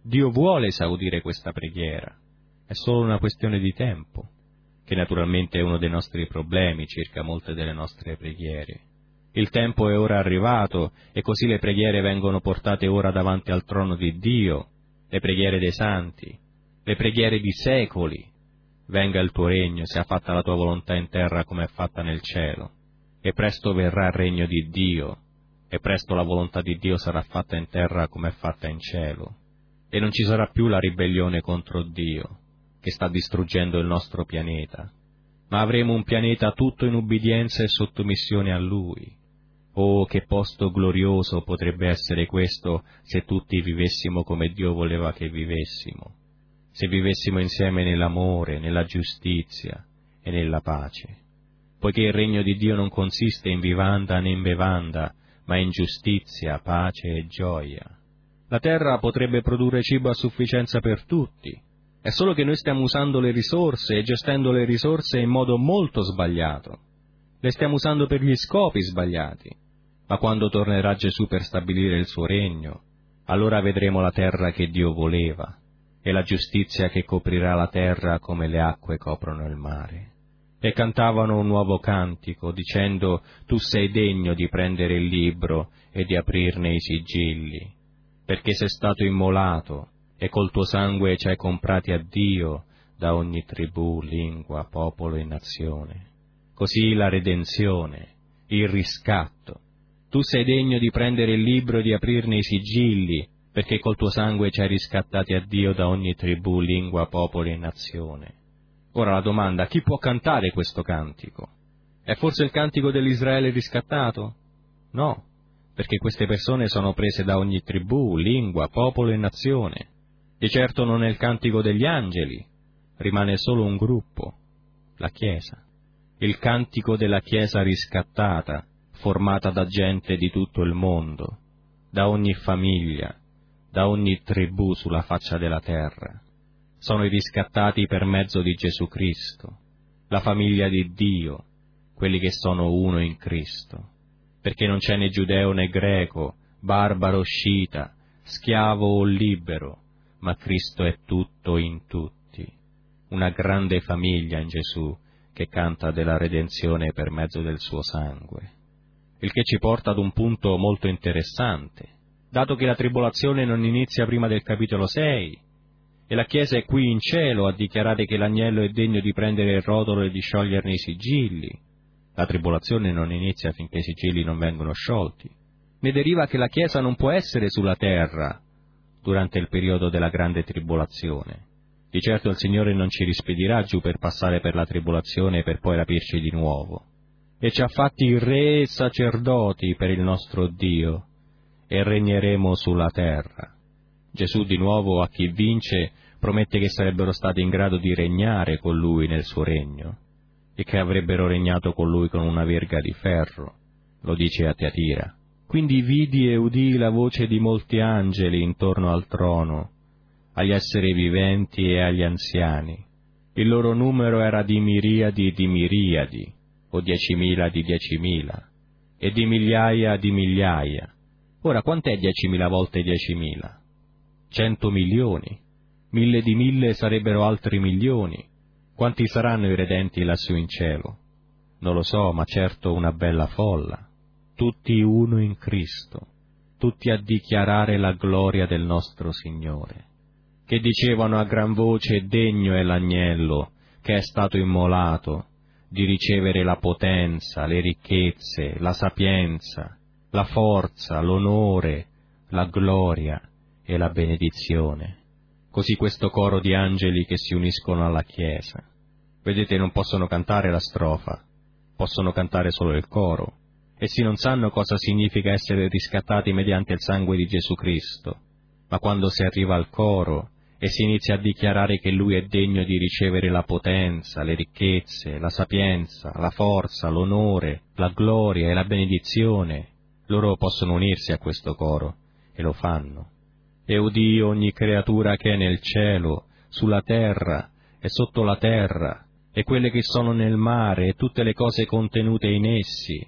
Speaker 1: Dio vuole esaudire questa preghiera, è solo una questione di tempo, che naturalmente è uno dei nostri problemi circa molte delle nostre preghiere. Il tempo è ora arrivato e così le preghiere vengono portate ora davanti al trono di Dio, le preghiere dei santi, le preghiere di secoli. Venga il tuo regno, sia fatta la tua volontà in terra come è fatta nel cielo. E presto verrà il regno di Dio, e presto la volontà di Dio sarà fatta in terra come è fatta in cielo. E non ci sarà più la ribellione contro Dio, che sta distruggendo il nostro pianeta, ma avremo un pianeta tutto in ubbidienza e sottomissione a Lui. Oh, che posto glorioso potrebbe essere questo se tutti vivessimo come Dio voleva che vivessimo, se vivessimo insieme nell'amore, nella giustizia e nella pace, poiché il regno di Dio non consiste in vivanda né in bevanda, ma in giustizia, pace e gioia. La terra potrebbe produrre cibo a sufficienza per tutti, è solo che noi stiamo usando le risorse e gestendo le risorse in modo molto sbagliato. Le stiamo usando per gli scopi sbagliati, ma quando tornerà Gesù per stabilire il suo regno, allora vedremo la terra che Dio voleva e la giustizia che coprirà la terra come le acque coprono il mare. E cantavano un nuovo cantico, dicendo: tu sei degno di prendere il libro e di aprirne i sigilli, perché sei stato immolato e col tuo sangue ci hai comprati a Dio da ogni tribù, lingua, popolo e nazione. Così la redenzione, il riscatto. Tu sei degno di prendere il libro e di aprirne i sigilli, perché col tuo sangue ci hai riscattati a Dio da ogni tribù, lingua, popolo e nazione. Ora la domanda: chi può cantare questo cantico? È forse il cantico dell'Israele riscattato? No, perché queste persone sono prese da ogni tribù, lingua, popolo e nazione. Di certo non è il cantico degli angeli, rimane solo un gruppo, la Chiesa. Il cantico della Chiesa riscattata, formata da gente di tutto il mondo, da ogni famiglia, da ogni tribù sulla faccia della terra. Sono i riscattati per mezzo di Gesù Cristo, la famiglia di Dio, quelli che sono uno in Cristo, perché non c'è né giudeo né greco, barbaro o scita, schiavo o libero, ma Cristo è tutto in tutti. Una grande famiglia in Gesù che canta della redenzione per mezzo del suo sangue. Il che ci porta ad un punto molto interessante, dato che la tribolazione non inizia prima del capitolo sei, e la Chiesa è qui in cielo a dichiarare che l'agnello è degno di prendere il rotolo e di scioglierne i sigilli. La tribolazione non inizia finché i sigilli non vengono sciolti. Ne deriva che la Chiesa non può essere sulla terra durante il periodo della grande tribolazione. Di certo il Signore non ci rispedirà giù per passare per la tribolazione per poi rapirci di nuovo. E ci ha fatti re e sacerdoti per il nostro Dio, e regneremo sulla terra. Gesù di nuovo a chi vince promette che sarebbero stati in grado di regnare con Lui nel suo regno, e che avrebbero regnato con Lui con una verga di ferro, lo dice a Tiatira. Quindi vidi e udii la voce di molti angeli intorno al trono, agli esseri viventi e agli anziani. Il loro numero era di miriadi di miriadi, o diecimila di diecimila, e di migliaia di migliaia. Ora, quant'è diecimila volte diecimila? Cento milioni. Mille di mille sarebbero altri milioni. Quanti saranno i redenti lassù in cielo? Non lo so, ma certo una bella folla. Tutti uno in Cristo, tutti a dichiarare la gloria del nostro Signore, che dicevano a gran voce: degno è l'agnello che è stato immolato di ricevere la potenza, le ricchezze, la sapienza, la forza, l'onore, la gloria e la benedizione. Così questo coro di angeli che si uniscono alla Chiesa. Vedete, non possono cantare la strofa, possono cantare solo il coro. Essi non sanno cosa significa essere riscattati mediante il sangue di Gesù Cristo, ma quando si arriva al coro e si inizia a dichiarare che Lui è degno di ricevere la potenza, le ricchezze, la sapienza, la forza, l'onore, la gloria e la benedizione, loro possono unirsi a questo coro, e lo fanno. E udì ogni creatura che è nel cielo, sulla terra e sotto la terra, e quelle che sono nel mare, e tutte le cose contenute in essi,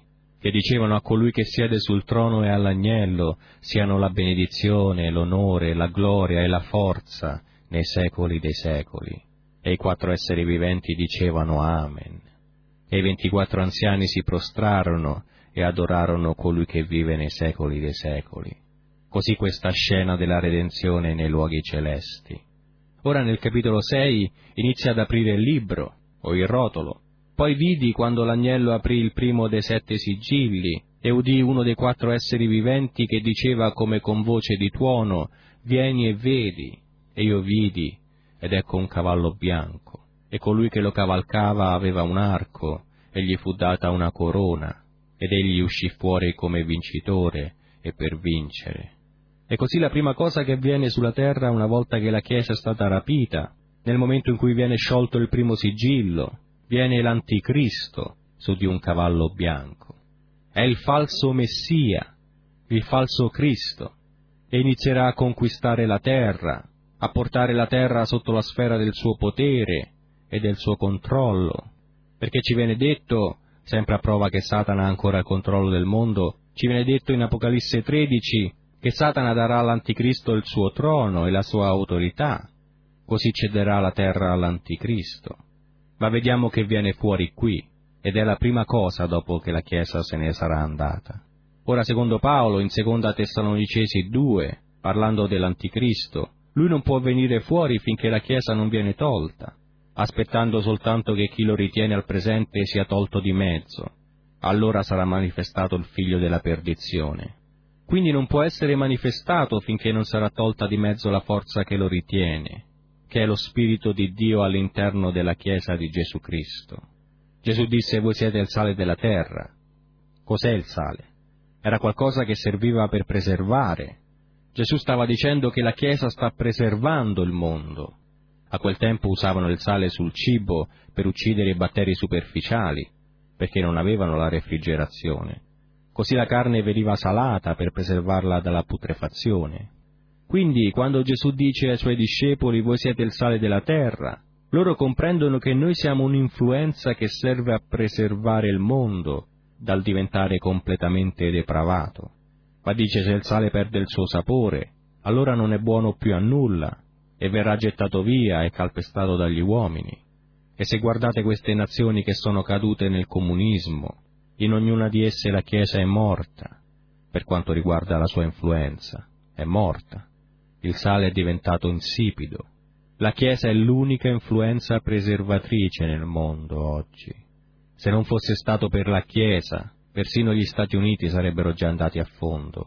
Speaker 1: che dicevano a colui che siede sul trono e all'agnello siano la benedizione, l'onore, la gloria e la forza nei secoli dei secoli. E i quattro esseri viventi dicevano Amen. E i ventiquattro anziani si prostrarono e adorarono colui che vive nei secoli dei secoli. Così questa scena della redenzione nei luoghi celesti. Ora nel capitolo sei inizia ad aprire il libro, o il rotolo. Poi vidi quando l'agnello aprì il primo dei sette sigilli, e udì uno dei quattro esseri viventi che diceva come con voce di tuono, vieni e vedi. E io vidi, ed ecco un cavallo bianco, e colui che lo cavalcava aveva un arco, e gli fu data una corona, ed egli uscì fuori come vincitore e per vincere. E così la prima cosa che avviene sulla terra una volta che la Chiesa è stata rapita, nel momento in cui viene sciolto il primo sigillo, viene l'Anticristo su di un cavallo bianco. È il falso Messia, il falso Cristo, e inizierà a conquistare la terra, a portare la terra sotto la sfera del suo potere e del suo controllo, perché ci viene detto, sempre a prova che Satana ha ancora il controllo del mondo, ci viene detto in Apocalisse tredici che Satana darà all'Anticristo il suo trono e la sua autorità, così cederà la terra all'Anticristo. Ma vediamo che viene fuori qui, ed è la prima cosa dopo che la Chiesa se ne sarà andata. Ora, secondo Paolo, in seconda Tessalonicesi due, parlando dell'Anticristo, lui non può venire fuori finché la Chiesa non viene tolta, aspettando soltanto che chi lo ritiene al presente sia tolto di mezzo. Allora sarà manifestato il figlio della perdizione. Quindi non può essere manifestato finché non sarà tolta di mezzo la forza che lo ritiene, che è lo Spirito di Dio all'interno della Chiesa di Gesù Cristo. Gesù disse: voi siete il sale della terra. Cos'è il sale? Era qualcosa che serviva per preservare. Gesù stava dicendo che la Chiesa sta preservando il mondo. A quel tempo usavano il sale sul cibo per uccidere i batteri superficiali, perché non avevano la refrigerazione. Così la carne veniva salata per preservarla dalla putrefazione. Quindi, quando Gesù dice ai suoi discepoli voi siete il sale della terra, loro comprendono che noi siamo un'influenza che serve a preservare il mondo dal diventare completamente depravato. Ma dice, se il sale perde il suo sapore, allora non è buono più a nulla e verrà gettato via e calpestato dagli uomini. E se guardate queste nazioni che sono cadute nel comunismo, in ognuna di esse la Chiesa è morta, per quanto riguarda la sua influenza, è morta. Il sale è diventato insipido. La Chiesa è l'unica influenza preservatrice nel mondo oggi. Se non fosse stato per la Chiesa, persino gli Stati Uniti sarebbero già andati a fondo.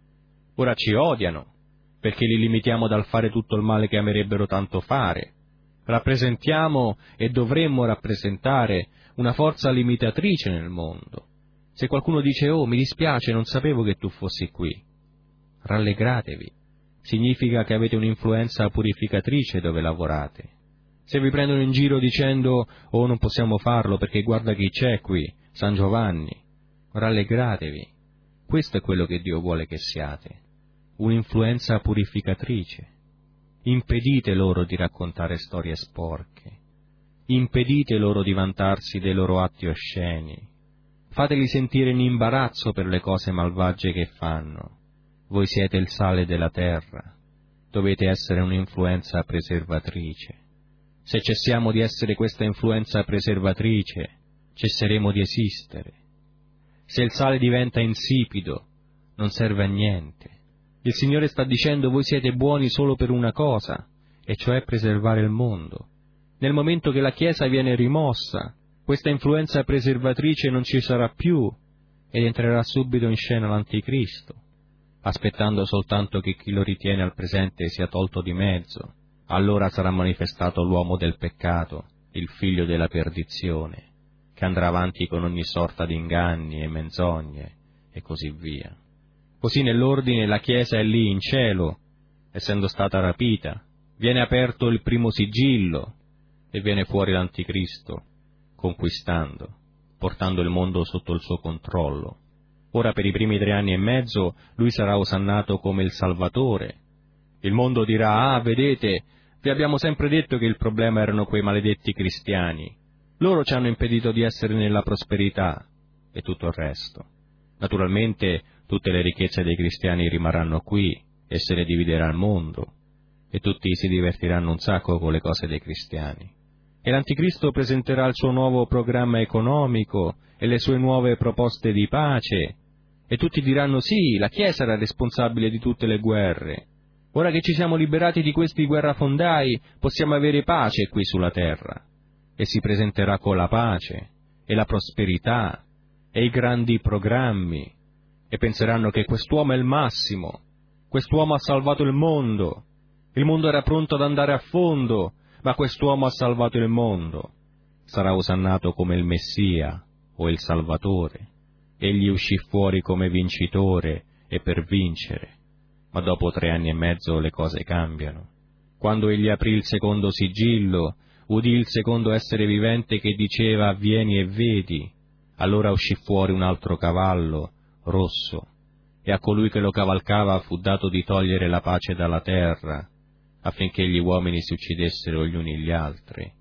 Speaker 1: Ora ci odiano, perché li limitiamo dal fare tutto il male che amerebbero tanto fare. Rappresentiamo e dovremmo rappresentare una forza limitatrice nel mondo. Se qualcuno dice, oh, mi dispiace, non sapevo che tu fossi qui, rallegratevi. Significa che avete un'influenza purificatrice dove lavorate. Se vi prendono in giro dicendo, oh, non possiamo farlo perché guarda chi c'è qui, San Giovanni, rallegratevi. Questo è quello che Dio vuole che siate, un'influenza purificatrice. Impedite loro di raccontare storie sporche, impedite loro di vantarsi dei loro atti osceni, fateli sentire in imbarazzo per le cose malvagie che fanno. Voi siete il sale della terra, dovete essere un'influenza preservatrice. Se cessiamo di essere questa influenza preservatrice, cesseremo di esistere. Se il sale diventa insipido, non serve a niente. Il Signore sta dicendo, voi siete buoni solo per una cosa, e cioè preservare il mondo. Nel momento che la Chiesa viene rimossa, questa influenza preservatrice non ci sarà più, ed entrerà subito in scena l'Anticristo, aspettando soltanto che chi lo ritiene al presente sia tolto di mezzo. Allora sarà manifestato l'uomo del peccato, il figlio della perdizione, che andrà avanti con ogni sorta di inganni e menzogne, e così via. Così nell'ordine la Chiesa è lì in cielo, essendo stata rapita, viene aperto il primo sigillo, e viene fuori l'Anticristo, conquistando, portando il mondo sotto il suo controllo. Ora per i primi tre anni e mezzo lui sarà osannato come il Salvatore. Il mondo dirà, ah, vedete, vi abbiamo sempre detto che il problema erano quei maledetti cristiani. Loro ci hanno impedito di essere nella prosperità e tutto il resto. Naturalmente tutte le ricchezze dei cristiani rimarranno qui e se ne dividerà il mondo, e tutti si divertiranno un sacco con le cose dei cristiani. E l'Anticristo presenterà il suo nuovo programma economico e le sue nuove proposte di pace, e tutti diranno sì, la Chiesa era responsabile di tutte le guerre. Ora che ci siamo liberati di questi guerrafondai, possiamo avere pace qui sulla terra. E si presenterà con la pace, e la prosperità, e i grandi programmi, e penseranno che quest'uomo è il massimo, quest'uomo ha salvato il mondo, il mondo era pronto ad andare a fondo, ma quest'uomo ha salvato il mondo. Sarà osannato come il Messia o il Salvatore. Egli uscì fuori come vincitore e per vincere. Ma dopo tre anni e mezzo le cose cambiano. Quando egli aprì il secondo sigillo, udì il secondo essere vivente che diceva «Vieni e vedi». Allora uscì fuori un altro cavallo, rosso, e a colui che lo cavalcava fu dato di togliere la pace dalla terra, affinché gli uomini si uccidessero gli uni gli altri,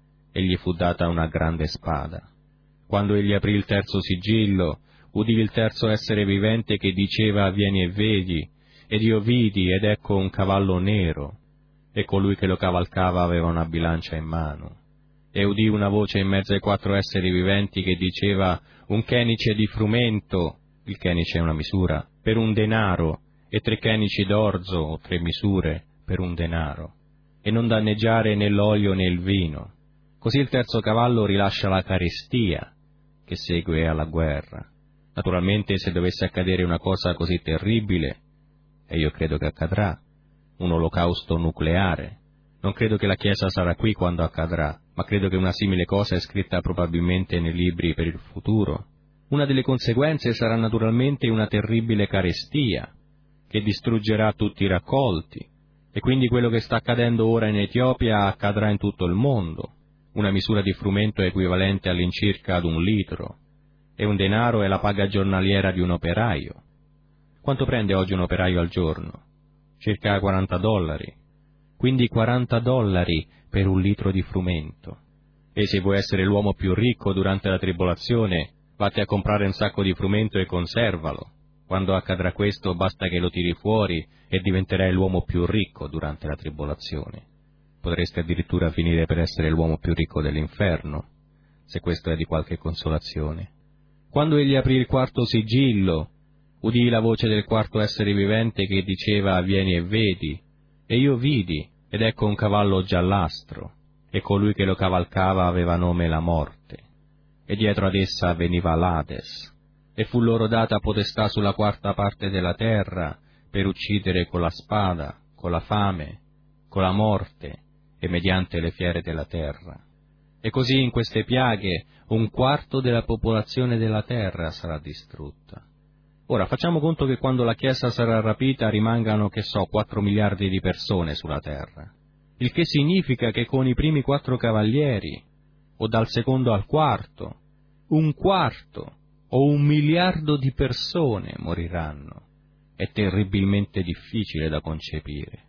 Speaker 1: e gli fu data una grande spada. Quando egli aprì il terzo sigillo, udì il terzo essere vivente che diceva «Vieni e vedi», ed io vidi, ed ecco un cavallo nero, e colui che lo cavalcava aveva una bilancia in mano. E udì una voce in mezzo ai quattro esseri viventi che diceva «Un chenice di frumento», il chenice è una misura, «per un denaro, e tre chenici d'orzo, o tre misure, per un denaro, e non danneggiare né l'olio né il vino». Così il terzo cavallo rilascia la carestia, che segue alla guerra. Naturalmente, se dovesse accadere una cosa così terribile, e io credo che accadrà, un olocausto nucleare, non credo che la Chiesa sarà qui quando accadrà, ma credo che una simile cosa è scritta probabilmente nei libri per il futuro. Una delle conseguenze sarà naturalmente una terribile carestia, che distruggerà tutti i raccolti, e quindi quello che sta accadendo ora in Etiopia accadrà in tutto il mondo. Una misura di frumento è equivalente all'incirca ad un litro, e un denaro è la paga giornaliera di un operaio. Quanto prende oggi un operaio al giorno? Circa quaranta dollari. Quindi quaranta dollari per un litro di frumento. E se vuoi essere l'uomo più ricco durante la tribolazione, vatti a comprare un sacco di frumento e conservalo. Quando accadrà questo, basta che lo tiri fuori e diventerai l'uomo più ricco durante la tribolazione. Potresti addirittura finire per essere l'uomo più ricco dell'inferno, se questo è di qualche consolazione. Quando egli aprì il quarto sigillo, udii la voce del quarto essere vivente che diceva «Vieni e vedi», e io vidi, ed ecco un cavallo giallastro, e colui che lo cavalcava aveva nome la morte, e dietro ad essa veniva l'Ades, e fu loro data potestà sulla quarta parte della terra per uccidere con la spada, con la fame, con la morte e mediante le fiere della terra. E così in queste piaghe un quarto della popolazione della terra sarà distrutta. Ora, facciamo conto che quando la Chiesa sarà rapita rimangano, che so, quattro miliardi di persone sulla terra, il che significa che con i primi quattro cavalieri, o dal secondo al quarto, un quarto o un miliardo di persone moriranno. È terribilmente difficile da concepire.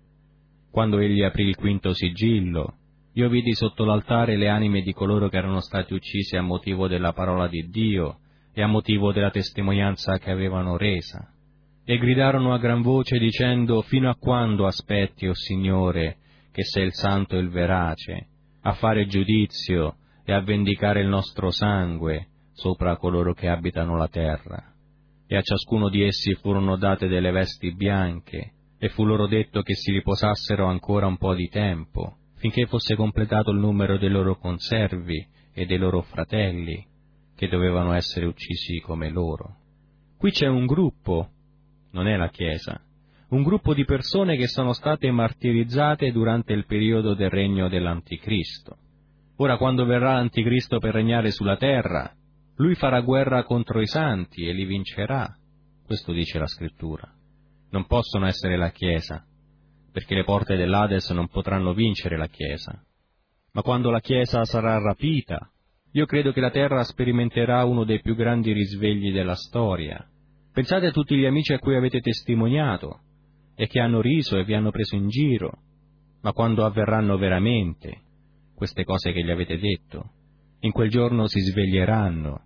Speaker 1: Quando egli aprì il quinto sigillo, io vidi sotto l'altare le anime di coloro che erano stati uccisi a motivo della parola di Dio e a motivo della testimonianza che avevano resa, e gridarono a gran voce dicendo: «Fino a quando aspetti, o Signore, che sei il santo e il verace, a fare giudizio e a vendicare il nostro sangue sopra coloro che abitano la terra?» E a ciascuno di essi furono date delle vesti bianche, e fu loro detto che si riposassero ancora un po' di tempo, finché fosse completato il numero dei loro conservi e dei loro fratelli, che dovevano essere uccisi come loro. Qui c'è un gruppo, non è la Chiesa, un gruppo di persone che sono state martirizzate durante il periodo del regno dell'Anticristo. Ora, quando verrà l'Anticristo per regnare sulla terra, lui farà guerra contro i santi e li vincerà. Questo dice la Scrittura. Non possono essere la Chiesa, perché le porte dell'Ades non potranno vincere la Chiesa. Ma quando la Chiesa sarà rapita, io credo che la terra sperimenterà uno dei più grandi risvegli della storia. Pensate a tutti gli amici a cui avete testimoniato e che hanno riso e vi hanno preso in giro, ma quando avverranno veramente queste cose che gli avete detto, in quel giorno si sveglieranno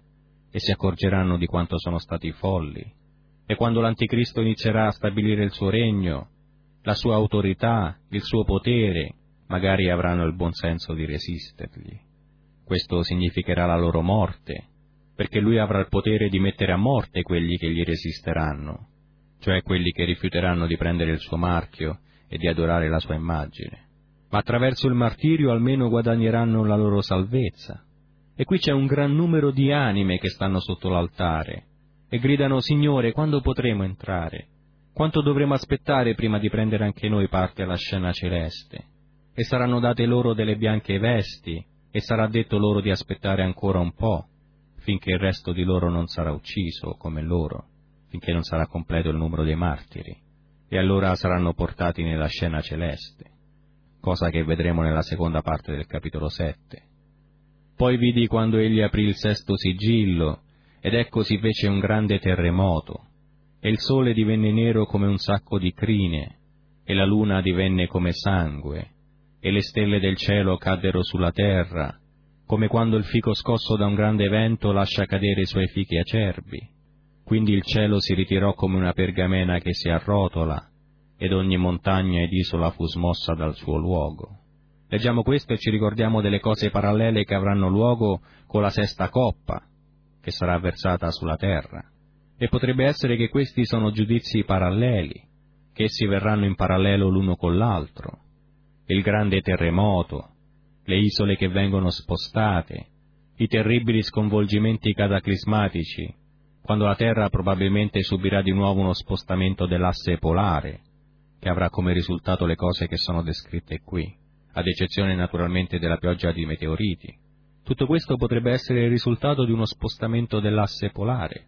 Speaker 1: e si accorgeranno di quanto sono stati folli. E quando l'Anticristo inizierà a stabilire il suo regno, la sua autorità, il suo potere, magari avranno il buon senso di resistergli. Questo significherà la loro morte, perché lui avrà il potere di mettere a morte quelli che gli resisteranno, cioè quelli che rifiuteranno di prendere il suo marchio e di adorare la sua immagine. Ma attraverso il martirio almeno guadagneranno la loro salvezza. E qui c'è un gran numero di anime che stanno sotto l'altare e gridano: Signore, quando potremo entrare? Quanto dovremo aspettare prima di prendere anche noi parte alla scena celeste? E saranno date loro delle bianche vesti, e sarà detto loro di aspettare ancora un po', finché il resto di loro non sarà ucciso come loro, finché non sarà completo il numero dei martiri, e allora saranno portati nella scena celeste, cosa che vedremo nella seconda parte del capitolo sette. Poi vidi quando egli aprì il sesto sigillo, ed ecco si fece un grande terremoto, e il sole divenne nero come un sacco di crine, e la luna divenne come sangue, e le stelle del cielo caddero sulla terra, come quando il fico scosso da un grande vento lascia cadere i suoi fichi acerbi. Quindi il cielo si ritirò come una pergamena che si arrotola, ed ogni montagna ed isola fu smossa dal suo luogo. Leggiamo questo e ci ricordiamo delle cose parallele che avranno luogo con la sesta coppa, che sarà versata sulla terra. E potrebbe essere che questi sono giudizi paralleli, che essi verranno in parallelo l'uno con l'altro. Il grande terremoto, le isole che vengono spostate, i terribili sconvolgimenti cataclismatici, quando la Terra probabilmente subirà di nuovo uno spostamento dell'asse polare, che avrà come risultato le cose che sono descritte qui, ad eccezione naturalmente della pioggia di meteoriti. Tutto questo potrebbe essere il risultato di uno spostamento dell'asse polare.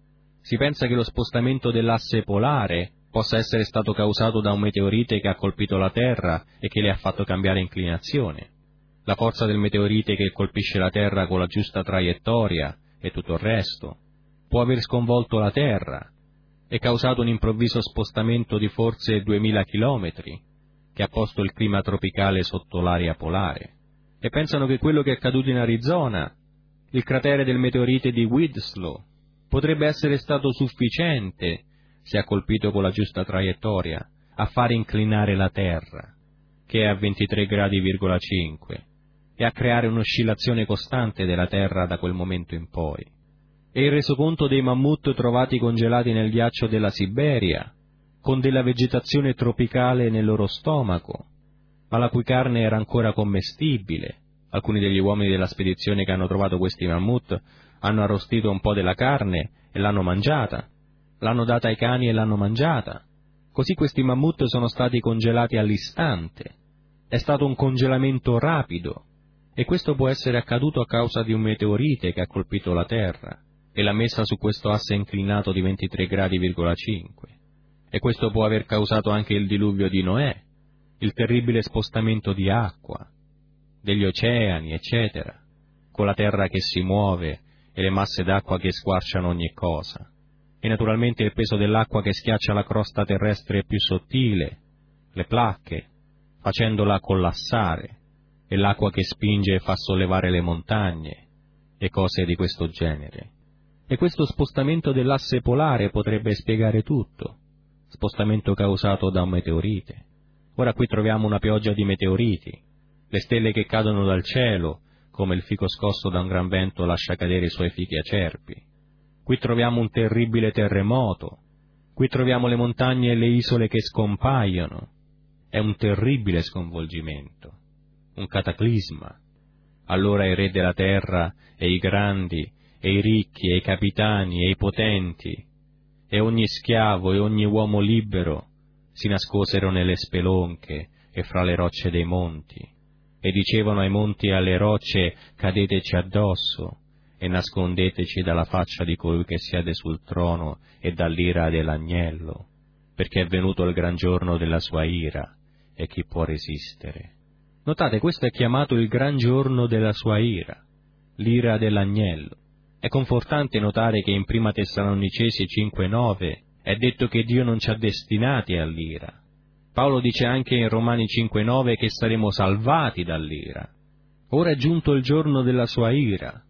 Speaker 1: Si pensa che lo spostamento dell'asse polare possa essere stato causato da un meteorite che ha colpito la Terra e che le ha fatto cambiare inclinazione. La forza del meteorite che colpisce la Terra con la giusta traiettoria e tutto il resto può aver sconvolto la Terra e causato un improvviso spostamento di forse duemila chilometri che ha posto il clima tropicale sotto l'aria polare. E pensano che quello che è accaduto in Arizona, il cratere del meteorite di Winslow, potrebbe essere stato sufficiente, se ha colpito con la giusta traiettoria, a fare inclinare la Terra, che è a ventitré gradi virgola cinque, e a creare un'oscillazione costante della Terra da quel momento in poi. E il resoconto dei mammut trovati congelati nel ghiaccio della Siberia, con della vegetazione tropicale nel loro stomaco, ma la cui carne era ancora commestibile. Alcuni degli uomini della spedizione che hanno trovato questi mammut hanno arrostito un po' della carne e l'hanno mangiata, l'hanno data ai cani e l'hanno mangiata. Così questi mammut sono stati congelati all'istante. È stato un congelamento rapido, e questo può essere accaduto a causa di un meteorite che ha colpito la Terra e l'ha messa su questo asse inclinato di ventitré gradi virgola cinque. E questo può aver causato anche il diluvio di Noè, il terribile spostamento di acqua, degli oceani, eccetera, con la terra che si muove e le masse d'acqua che squarciano ogni cosa, e naturalmente il peso dell'acqua che schiaccia la crosta terrestre più sottile, le placche, facendola collassare, e l'acqua che spinge e fa sollevare le montagne, e cose di questo genere. E questo spostamento dell'asse polare potrebbe spiegare tutto, spostamento causato da un meteorite. Ora qui troviamo una pioggia di meteoriti, le stelle che cadono dal cielo, come il fico scosso da un gran vento lascia cadere i suoi fichi acerbi. Qui troviamo un terribile terremoto, qui troviamo le montagne e le isole che scompaiono. È un terribile sconvolgimento, un cataclisma. Allora i re della terra, e i grandi, e i ricchi, e i capitani, e i potenti, e ogni schiavo e ogni uomo libero si nascosero nelle spelonche e fra le rocce dei monti, e dicevano ai monti e alle rocce: cadeteci addosso, e nascondeteci dalla faccia di colui che siede sul trono e dall'ira dell'agnello, perché è venuto il gran giorno della sua ira, e chi può resistere? Notate, questo è chiamato il gran giorno della sua ira, l'ira dell'agnello. È confortante notare che in Prima Tessalonicesi cinque nove è detto che Dio non ci ha destinati all'ira. Paolo dice anche in Romani cinque nove che saremo salvati dall'ira. Ora è giunto il giorno della sua ira.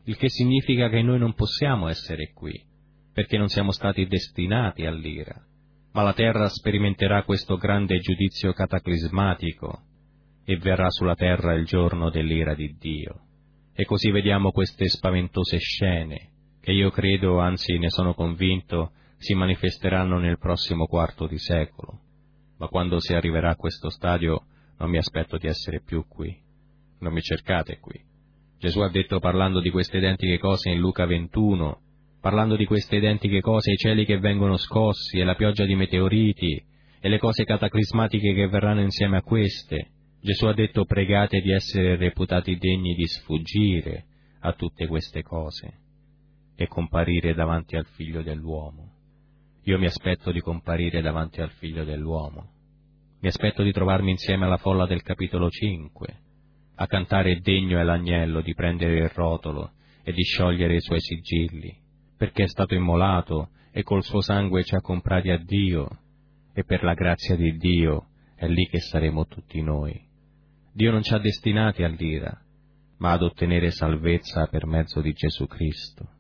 Speaker 1: il che significa che noi non possiamo essere qui, perché non siamo stati destinati all'ira, ma la terra sperimenterà questo grande giudizio cataclismatico e verrà sulla terra il giorno dell'ira di Dio. E così vediamo queste spaventose scene, che io credo, anzi ne sono convinto, si manifesteranno nel prossimo quarto di secolo. Ma quando si arriverà a questo stadio non mi aspetto di essere più qui, non mi cercate qui. Gesù ha detto, parlando di queste identiche cose in Luca ventuno, parlando di queste identiche cose, i cieli che vengono scossi e la pioggia di meteoriti e le cose cataclismatiche che verranno insieme a queste, Gesù ha detto, pregate di essere reputati degni di sfuggire a tutte queste cose e comparire davanti al Figlio dell'uomo. Io mi aspetto di comparire davanti al Figlio dell'uomo. Mi aspetto di trovarmi insieme alla folla del capitolo cinque, a cantare degno è l'agnello di prendere il rotolo e di sciogliere i suoi sigilli, perché è stato immolato e col suo sangue ci ha comprati a Dio, e per la grazia di Dio è lì che saremo tutti noi. Dio non ci ha destinati all'ira, ma ad ottenere salvezza per mezzo di Gesù Cristo.